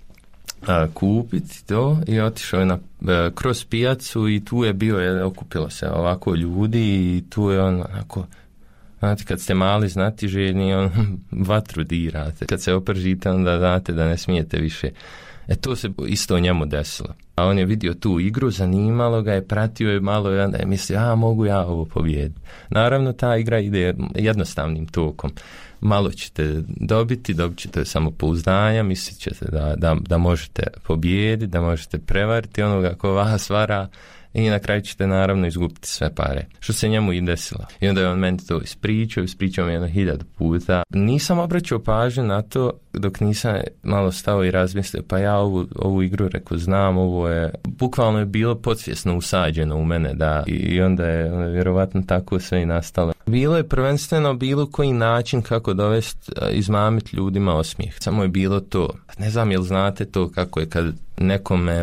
kupiti to i otišao je kroz pijacu i tu je bio, okupilo se ovako ljudi i tu je on onako, znate, kad ste mali, znatiželjni, vatru dirate. Kad se opržite, onda znate da ne smijete više. To se isto njemu desilo. A on je vidio tu igru, zanimalo ga je, pratio je malo i onda je mislio, mogu ja ovo pobijediti. Naravno, ta igra ide jednostavnim tokom. Malo ćete dobit ćete samopouzdanja, mislit ćete da možete pobijediti, da možete prevariti onoga ko vas vara i na kraju ćete naravno izgubiti sve pare. Što se njemu i desilo. I onda je on meni to ispričao mi 1000 puta. Nisam obraćao pažnju na to dok nisam malo stao i razmislio, pa ja ovu igru rekao znam, ovo je, bukvalno je bilo podsvjesno usađeno u mene, da, i onda je vjerovatno tako sve i nastalo. Bilo je prvenstveno bilo koji način kako dovesti, izmamiti ljudima osmijeh. Samo je bilo to. Ne znam jel znate to kako je kad nekome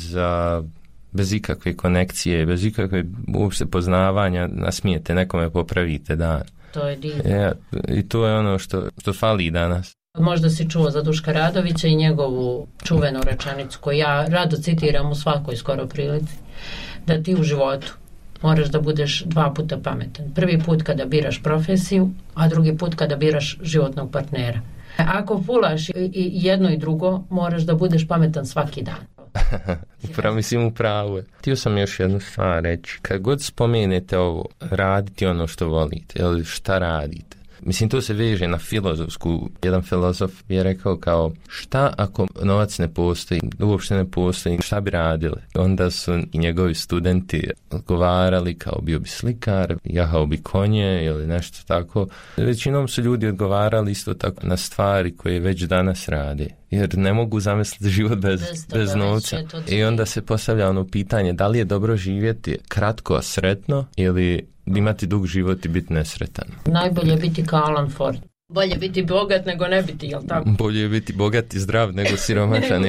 bez ikakve konekcije, bez ikakve uopšte poznavanja nasmijete nekome, popravite dan. To je divno. I to je ono što fali danas. Možda si čuo za Duška Radovića i njegovu čuvenu rečenicu koju ja rado citiram u svakoj skoro prilici, da ti u životu moraš da budeš 2 puta pametan. Prvi put kada biraš profesiju, a drugi put kada biraš životnog partnera. Ako fulaš i jedno i drugo, moraš da budeš pametan svaki dan. Mislim, upravo je. Htio sam još jednu stvar reći. Kad god spomenete ovo, raditi ono što volite, ili šta radite, mislim, to se veže na filozofsku. Jedan filozof je rekao kao, šta ako novac ne postoji, uopšte ne postoji, šta bi radili? Onda su i njegovi studenti odgovarali kao bio bi slikar, jahao bi konje ili nešto tako. Većinom su ljudi odgovarali isto tako na stvari koje već danas rade. Jer ne mogu zamisliti život bez novca. I onda se postavlja ono pitanje, da li je dobro živjeti kratko, a sretno, ili imati dug život i biti nesretan. Najbolje biti kao Alan Ford. Bolje biti bogat nego ne biti, jel tako? Bolje je biti bogat i zdrav nego siromašan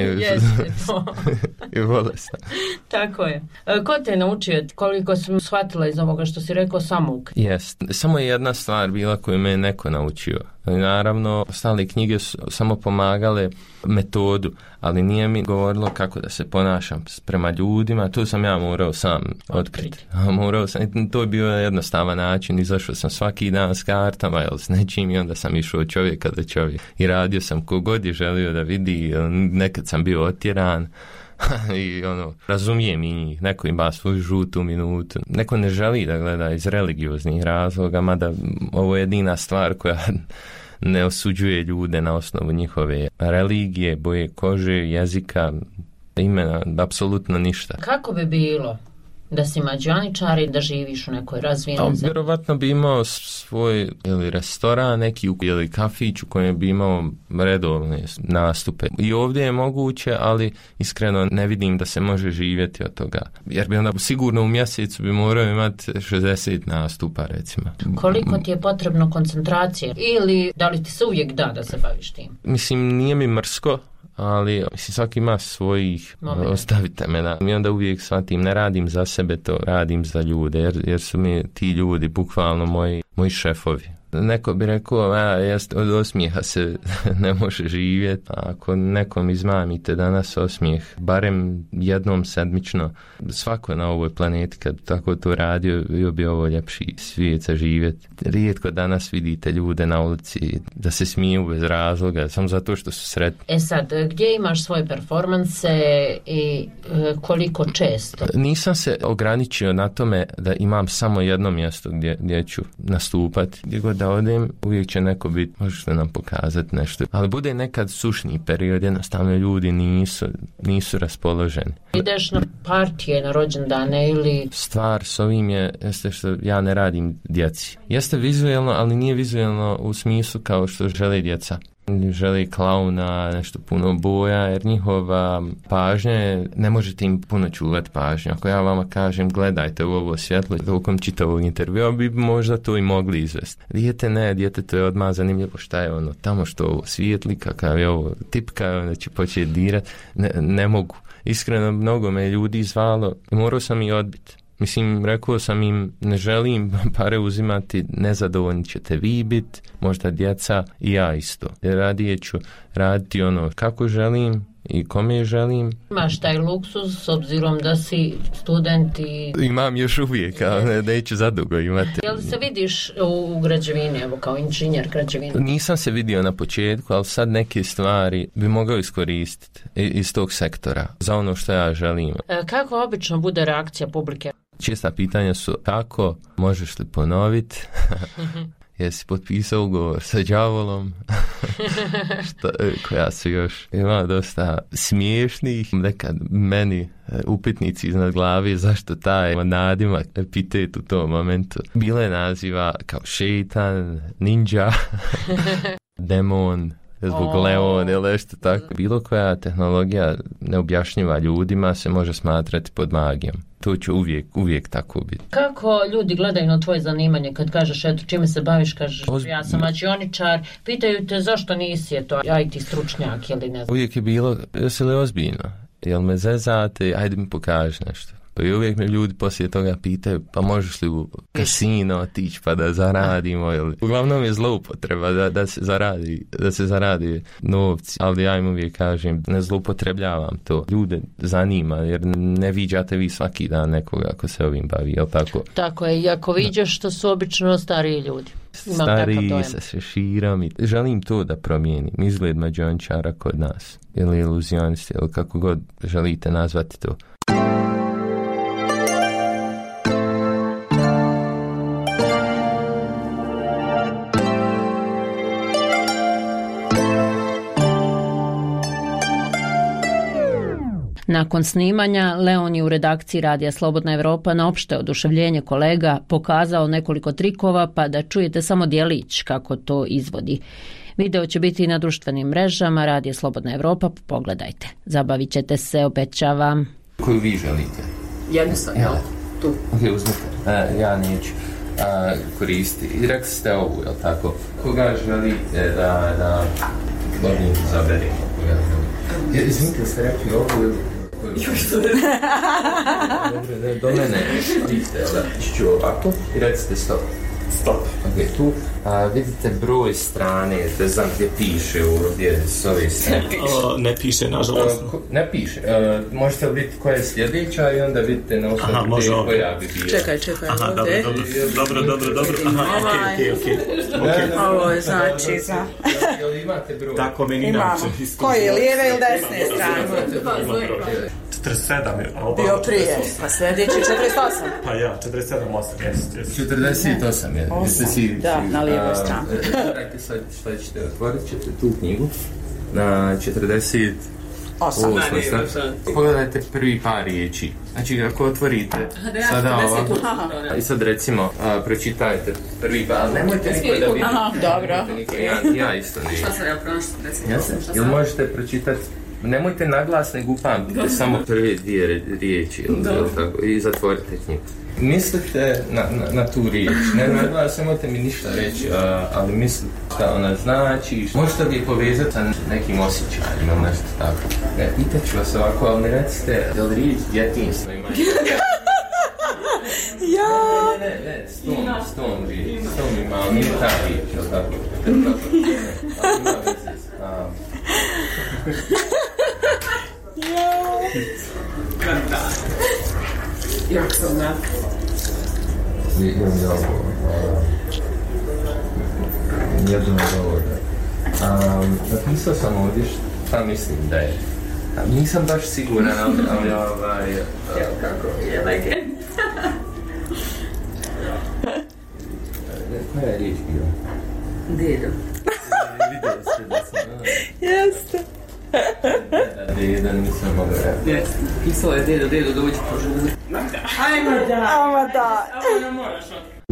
i bolestan. Tako je. Ko te je naučio, koliko sam shvatila iz ovoga što si rekao, samouk? Jest. Samo je jedna stvar bila koju me je neko naučio. Naravno, ostale knjige su samo pomagale metodu, ali nije mi govorilo kako da se ponašam prema ljudima. To sam ja morao sam otkriti. To je bio jednostavan način. Izašao sam svaki dan s kartama ili s nečim i onda sam išao od čovjeka do čovjeka. I radio sam kogod je želio da vidi. Nekad sam bio otjeran. I razumijem i njih. Neko ima svoju žutu minutu. Neko ne želi da gleda iz religioznih razloga, mada ovo je jedina stvar koja ne osuđuje ljude na osnovu njihove religije, boje kože, jezika, imena, apsolutno ništa. Kako bi bilo, da si mađioničar i da živiš u nekoj razvijenoj zemlji? Vjerovatno bi imao svoj ili restoran, neki ili kafić u kojem bi imao redovne nastupe. I ovdje je moguće, ali iskreno ne vidim da se može živjeti od toga. Jer bi onda sigurno u mjesecu bi morao imati 60 nastupa, recimo. Koliko ti je potrebno koncentracije? Ili da li ti se uvijek da se baviš tim? Mislim, nije mi mrsko, ali svaki ima svojih, ostavite me da. I onda uvijek shvatim, ne radim za sebe, to radim za ljude, jer su mi ti ljudi bukvalno moji šefovi. Neko bi rekao, od osmijeha se ne može živjeti. Ako nekom izmamite danas osmijeh, barem jednom sedmično, svako na ovoj planeti kad tako to radio, bio bi ovo ljepši svijet za živjeti. Rijetko danas vidite ljude na ulici da se smiju bez razloga, samo zato što su sretni. Sad, gdje imaš svoje performanse i koliko često? Nisam se ograničio na tome da imam samo jedno mjesto gdje ću nastupati. Gdje god da odem, uvijek će neko biti, možete nam pokazati nešto. Ali bude nekad sušni period, jednostavno ljudi nisu raspoloženi. Ideš na partije, na rođendane ili... Stvar s ovim jeste što ja ne radim djeci. Jeste vizualno, ali nije vizualno u smislu kao što žele djeca. Žele klauna, nešto puno boja, jer njihova pažnja, ne možete im puno čuvati pažnju. Ako ja vama kažem, gledajte u ovo svjetlo, tokom čitavog intervjua bi možda to i mogli izvesti. Dijete to je odmah zanimljivo, šta je ono tamo, što ovo svijetli, kakav je ovo tipka, onda će početi dirati. Ne mogu. Iskreno, mnogo me ljudi zvalo i morao sam i odbiti. Mislim, rekao sam im, ne želim pare uzimati, nezadovoljni ćete vi biti, možda djeca i ja isto. Radije ću raditi ono kako želim i kome želim. Imaš taj luksuz s obzirom da si student i... Imam još uvijek, ali neću zadugo imati. Jel se vidiš u građevini, evo kao inženjer građevine? Nisam se vidio na početku, ali sad neke stvari bi mogao iskoristiti iz tog sektora za ono što ja želim. Kako obično bude reakcija publike? Česta pitanja su kako, možeš li ponoviti? Jesi potpisao ugovor sa đavolom? Koja su još ima dosta smiješnih. Nekad meni upitnici iznad glavi zašto taj nadimak, epitet u tom momentu. Bile naziva kao šeitan, ninja, demon, zbog Leon ili nešto tako. Bilo koja tehnologija neobjašnjiva ljudima se može smatrati pod magijom. To će uvijek tako biti. Kako ljudi gledaju na tvoje zanimanje kad kažeš eto čime se baviš, kažeš ja sam mađioničar, pitaju te zašto nisi IT stručnjak ili ne znam. Uvijek je bilo, jesi li ozbiljno? Jel me zezate, ajde mi pokaži nešto. Pa i uvijek me ljudi poslije toga pitaju, pa možeš li u kasino otići pa da zaradimo? Uglavnom je zloupotreba da se zaradi novci, ali ja im uvijek kažem, ne zloupotrebljavam to. Ljude zanima, jer ne viđate vi svaki dan nekoga ko se ovim bavi, jel tako? Tako je, i ako viđaš što su obično stariji ljudi. Stariji sa šeširom i želim to da promijenim, izgled mađioničara kod nas, ili iluzionisti, ili kako god želite nazvati to. Nakon snimanja, Leon je u redakciji Radija Slobodna Evropa na opšte oduševljenje kolega pokazao nekoliko trikova, pa da čujete samo djelić kako to izvodi. Video će biti na društvenim mrežama Radija Slobodna Evropa, pogledajte. Zabavit ćete se, obećavam. Koju vi želite? Jednu sam, ja. Tu. Ok, uzmite. Ja neću koristiti. I rekli ste ovu, jel tako? Koga želite da godinu zaberimo? Izvinite, ste rekli ovu ili... Dobro, do mene vidite, ću ovako i recite stop. Stop. Ok, tu vidite broj strane, ne znam gdje piše ovdje s ove strane. Ne piše, nažalost. Ne piše. Možete vidjeti koja je sljedeća i onda vidite na osnovu koja bi bila. Čekaj, ovdje. Dobro. Aha, ovo je znači za... Jel imate broj? Tako meni imamo. Koje, lijeve ili desne strane? 47 je. Bio prije, pa sljedeći 48. Pa ja, 47, 8, 48 je. Da, na lijevoj strani. Sad ćete, otvorit ćete tu knjigu na 48. 8. Pogledajte prvi par riječi. Znači, ako otvorite sada ovako, i sad recimo, pročitajte prvi par, nemojte niko da vidite. Dobro. Ja isto nije. Šta sam ja prošla? Jel možete pročitati? Nemojte naglasne upamtite samo prve dvije riječi i zatvorite knjigu. Mislite na tu riječ, ne naglasite mi ništa reći, ali mislite šta ona znači, možete li je povezati sa nekim osjećajima ili nešto tako. Pitaću vas ovako, ali ne recite, je li riječ djetinjstvo ima? Ne, s tom ima, ali nije ta riječ, je li tako? Ali ima veze. Jak sam na... Jedno dovoljno. Napisao sam ovdje šta mislim da je. Nisam baš siguran, ali Evo kako je legend. Koja je riječ bila? Dedo. Vidio se da sam... Jeste. Dedo nisam mogao reći. Jeste. Pisala je dedo, dođi požuri. Ajmo da. Ovo ne moraš.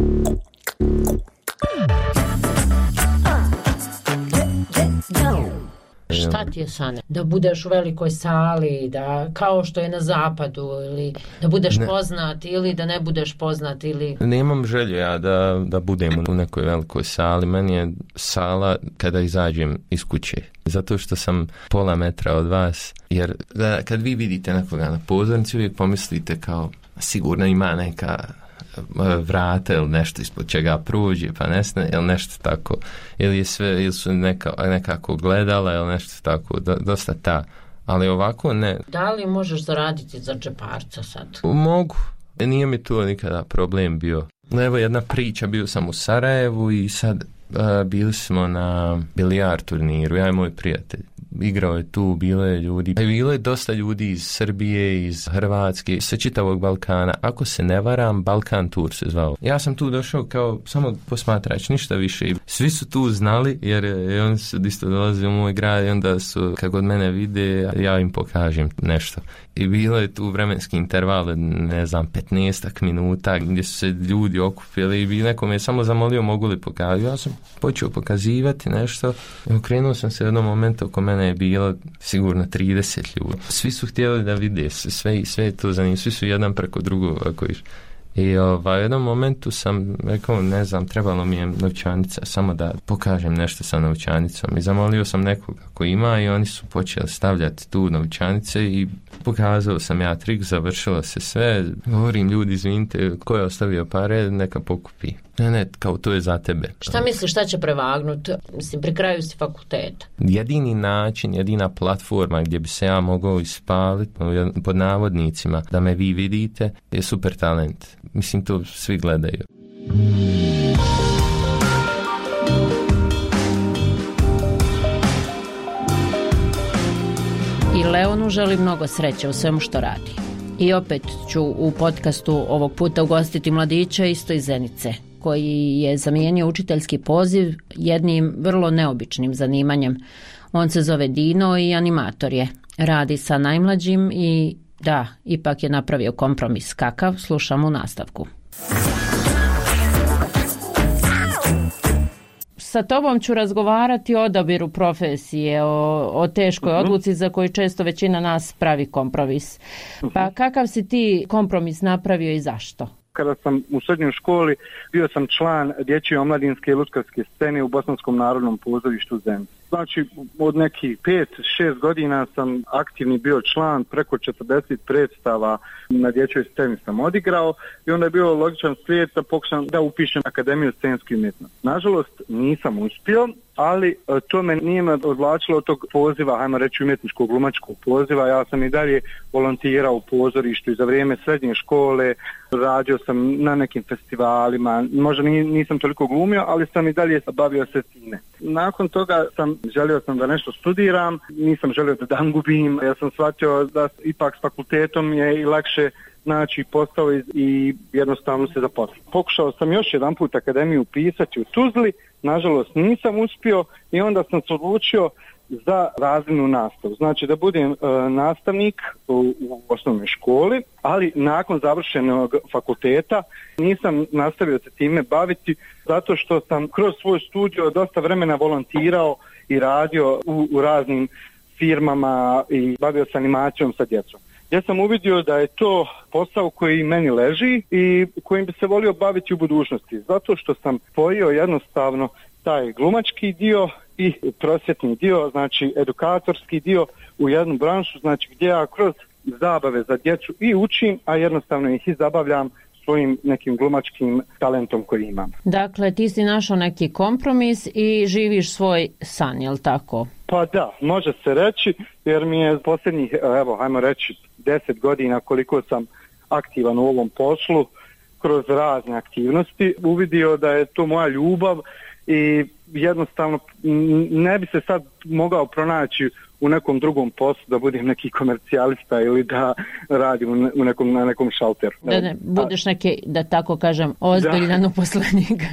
Šta ti je sane? Da budeš u velikoj sali, da kao što je na zapadu, ili da budeš poznat, ili da ne budeš poznat, ili... Nemam želju ja da budem u nekoj velikoj sali. Meni je sala kada izađem iz kuće. Zato što sam pola metra od vas. Jer kad vi vidite nekoga na pozornici, uvijek pomislite kao sigurno ima neka vrata ili nešto ispod čega prođe, pa nesne, ili nešto tako, ili su nekako gledala ili nešto tako, dosta ta, ali ovako ne. Da li možeš zaraditi za džeparca sad? Mogu, nije mi to nikada problem bio. Evo jedna priča, bio sam u Sarajevu i sad bili smo na bilijar turniru, ja i moj prijatelj. Igrao je tu, bilo je ljudi. Bilo je dosta ljudi iz Srbije, iz Hrvatske, sa čitavog Balkana. Ako se ne varam, Balkan Tour se zvao. Ja sam tu došao kao samo posmatrač, ništa više. Svi su tu znali, jer oni su isto dolazili u moj grad i onda su, kako od mene vide, ja im pokažem nešto. I bilo je tu vremenski interval, ne znam, 15 minuta, gdje su se ljudi okupili i neko me je samo zamolio mogu li pokazati. Ja sam počeo pokazivati nešto i okrenuo sam se u jednom momentu, oko mene je bilo sigurno 30 ljudi. Svi su htjeli da vide, sve je to za njih, svi su jedan preko drugog ako iš. I u jednom momentu sam rekao, ne znam, trebalo mi je novčanica, samo da pokažem nešto sa novčanicom. I zamolio sam nekoga ko ima i oni su počeli stavljati tu novčanice i pokazao sam ja trik, završilo se sve. Govorim, ljudi, izvinite, ko je ostavio pare, neka pokupi. Ne, kao to je za tebe. Šta misliš, šta će prevagnuti? Mislim, pri kraju si fakulteta. Jedini način, jedina platforma gdje bi se ja mogao ispaliti, pod navodnicima, da me vi vidite, je Super talent. Mislim, to svi gledaju. I Leonu želi mnogo sreće u svemu što radi. I opet ću u podcastu ovog puta ugostiti mladića isto iz Zenice, koji je zamijenio učiteljski poziv jednim vrlo neobičnim zanimanjem. On se zove Dino i animator je. Radi sa najmlađim i da, ipak je napravio kompromis. Kakav? Slušamo u nastavku. Sa tobom ću razgovarati o odabiru profesije, o teškoj odluci za koju često većina nas pravi kompromis. Pa kakav si ti kompromis napravio i zašto? Kada sam u srednjoj školi, bio sam član dječje omladinske i lutkarske scene u Bosanskom narodnom pozorištu Zenice. Znači, od nekih 5-6 godina sam aktivni bio član, preko 40 predstava na dječjoj sceni sam odigrao i onda je bio logičan slijed da pokušam da upišem Akademiju scenske umjetnosti. Nažalost, nisam uspio, ali to me nije me odvlačilo od tog poziva, hajmo reći umjetničkog glumačkog poziva. Ja sam i dalje volontirao u pozorištu i za vrijeme srednje škole radio sam na nekim festivalima, možda nisam toliko glumio, ali sam i dalje bavio se time. Nakon toga želio sam da nešto studiram, nisam želio da dan gubim, ja sam shvatio da ipak s fakultetom je i lakše naći posao i jednostavno se zaposliti. Pokušao sam još jedan put akademiju upisati u Tuzli, nažalost nisam uspio i onda sam se odlučio za razrednu nastavu. Znači da budem nastavnik u osnovnoj školi, ali nakon završenog fakulteta nisam nastavio se time baviti zato što sam kroz svoj studio dosta vremena volontirao i radio u raznim firmama i bavio se animacijom sa djecom. Ja sam uvidio da je to posao koji meni leži i kojim bi se volio baviti u budućnosti, zato što sam spojio jednostavno taj glumački dio i prosvjetni dio, znači edukatorski dio u jednu branšu, znači gdje ja kroz zabave za djecu i učim, a jednostavno ih i zabavljam svojim nekim glumačkim talentom koji imam. Dakle, ti si našao neki kompromis i živiš svoj san, je li tako? Pa da, može se reći, jer mi je posljednjih, evo, hajmo reći, 10 godina koliko sam aktivan u ovom poslu, kroz razne aktivnosti, uvidio da je to moja ljubav i jednostavno ne bi se sad mogao pronaći u nekom drugom poslu, da budem neki komercijalista ili da radim na nekom šalteru. Da ne budeš neki, da tako kažem, ozbiljan uposlenik.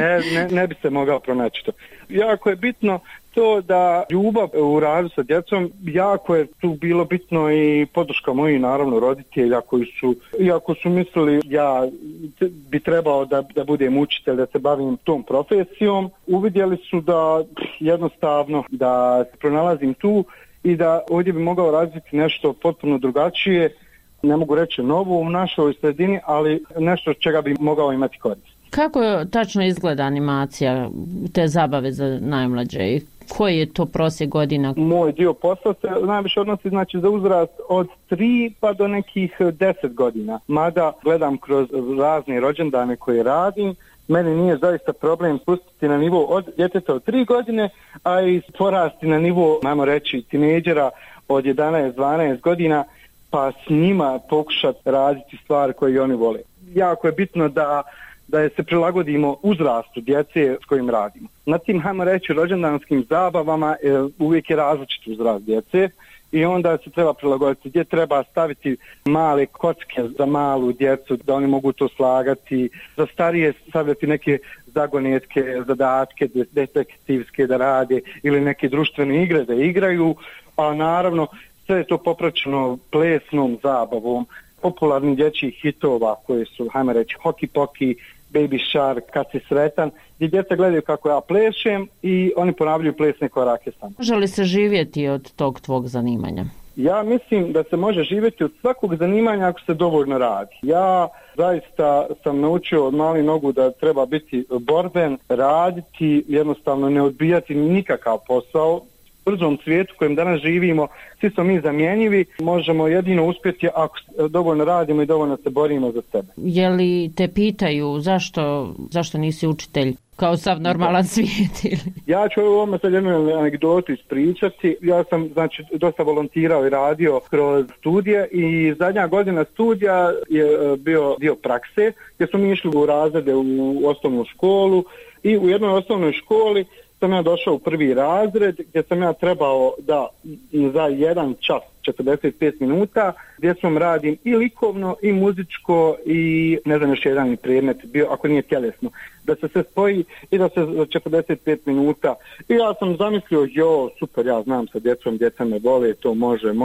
Ne bi se mogao pronaći to. Jako je bitno to da ljubav u radu sa djecom, jako je tu bilo bitno i podrška mojih naravno roditelja koji su, iako su mislili ja bi trebao da budem učitelj, da se bavim tom profesijom, uvidjeli su da jednostavno da se pronalazim tu i da ovdje bi mogao razviti nešto potpuno drugačije, ne mogu reći novo u našoj sredini, ali nešto čega bi mogao imati korist. Kako tačno izgleda animacija, te zabave za najmlađe i koji je to prosjek godina? Moj dio posla se najviše odnosi znači za uzrast od 3 pa do nekih 10 godina. Mada gledam kroz razne rođendane koje radim, meni nije zaista problem spustiti na nivo od djeteta od 3 godine, a i porasti na nivo, ajmo reći, tinejdžera od 11-12 godina, pa s njima pokušati raditi stvari koje oni vole. Jako je bitno da se prilagodimo uzrastu djece s kojim radimo. Na tim, hajmo reći, rođendanskim zabavama uvijek je različit uzrast djece i onda se treba prilagoditi gdje treba staviti male kocke za malu djecu da oni mogu to slagati, za starije stavljati neke zagonetke, zadatke detektivske da rade ili neke društvene igre da igraju, a naravno sve je to popraćeno plesnom zabavom, popularnih dječjih hitova koje su, hajmo reći, Hoki Poki, Baby Shark, Kad si sretan, gdje djeca gledaju kako ja plešem i oni ponavljaju plesne korake sam. Može li se živjeti od tog tvog zanimanja? Ja mislim da se može živjeti od svakog zanimanja ako se dovoljno radi. Ja zaista sam naučio od malih nogu da treba biti borben, raditi, jednostavno ne odbijati nikakav posao. U brzom svijetu u kojem danas živimo, svi smo mi zamjenjivi, možemo jedino uspjeti ako dovoljno radimo i dovoljno se borimo za sebe. Je li te pitaju zašto nisi učitelj kao sav normalan svijet? Ja ću ovome sad jednu anegdotu ispričati. Ja sam znači dosta volontirao i radio kroz studije i zadnja godina studija je bio dio prakse gdje smo mi išli u razrede u osnovnu školu i u jednoj osnovnoj školi sam ja došao u prvi razred gdje sam ja trebao da za 1 čas 45 minuta gdje sam radim i likovno i muzičko i ne znam još jedan predmet bio ako nije tjelesno, da se sve spoji i da se za 45 minuta i ja sam zamislio super, ja znam sa djecom, djeca me vole, to može.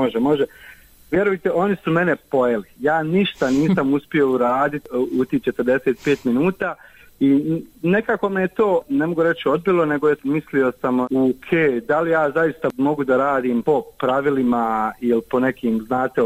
Vjerujte, oni su mene pojeli, ja ništa nisam uspio uraditi u tih 45 minuta. I nekako me je to, ne mogu reći odbilo, nego mislio sam da li ja zaista mogu da radim po pravilima ili po nekim, znate,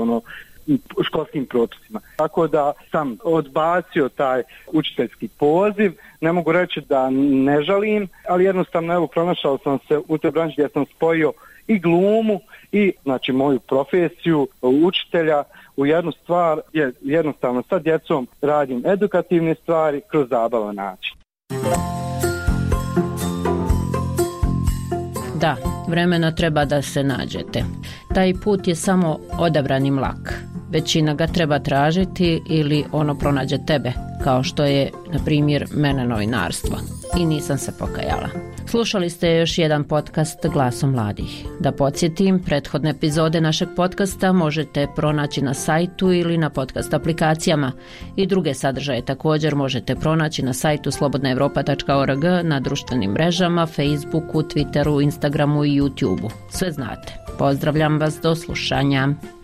školskim propisima. Tako da sam odbacio taj učiteljski poziv, ne mogu reći da ne žalim, ali jednostavno pronašao sam se u toj branši gdje sam spojio i glumu i znači moju profesiju učitelja u jednu stvar, je jednostavno sa djecom radim edukativne stvari kroz zabavan način. Da, vremena treba da se nađete. Taj put je samo odabran i mlak. Većina ga treba tražiti ili ono pronađe tebe, kao što je, na primjer, mene novinarstvo. I nisam se pokajala. Slušali ste još jedan podcast Glasom mladih. Da podsjetim, prethodne epizode našeg podcasta možete pronaći na sajtu ili na podcast aplikacijama i druge sadržaje također možete pronaći na sajtu slobodnaevropa.org, na društvenim mrežama, Facebooku, Twitteru, Instagramu i YouTubeu. Sve znate. Pozdravljam vas, do slušanja.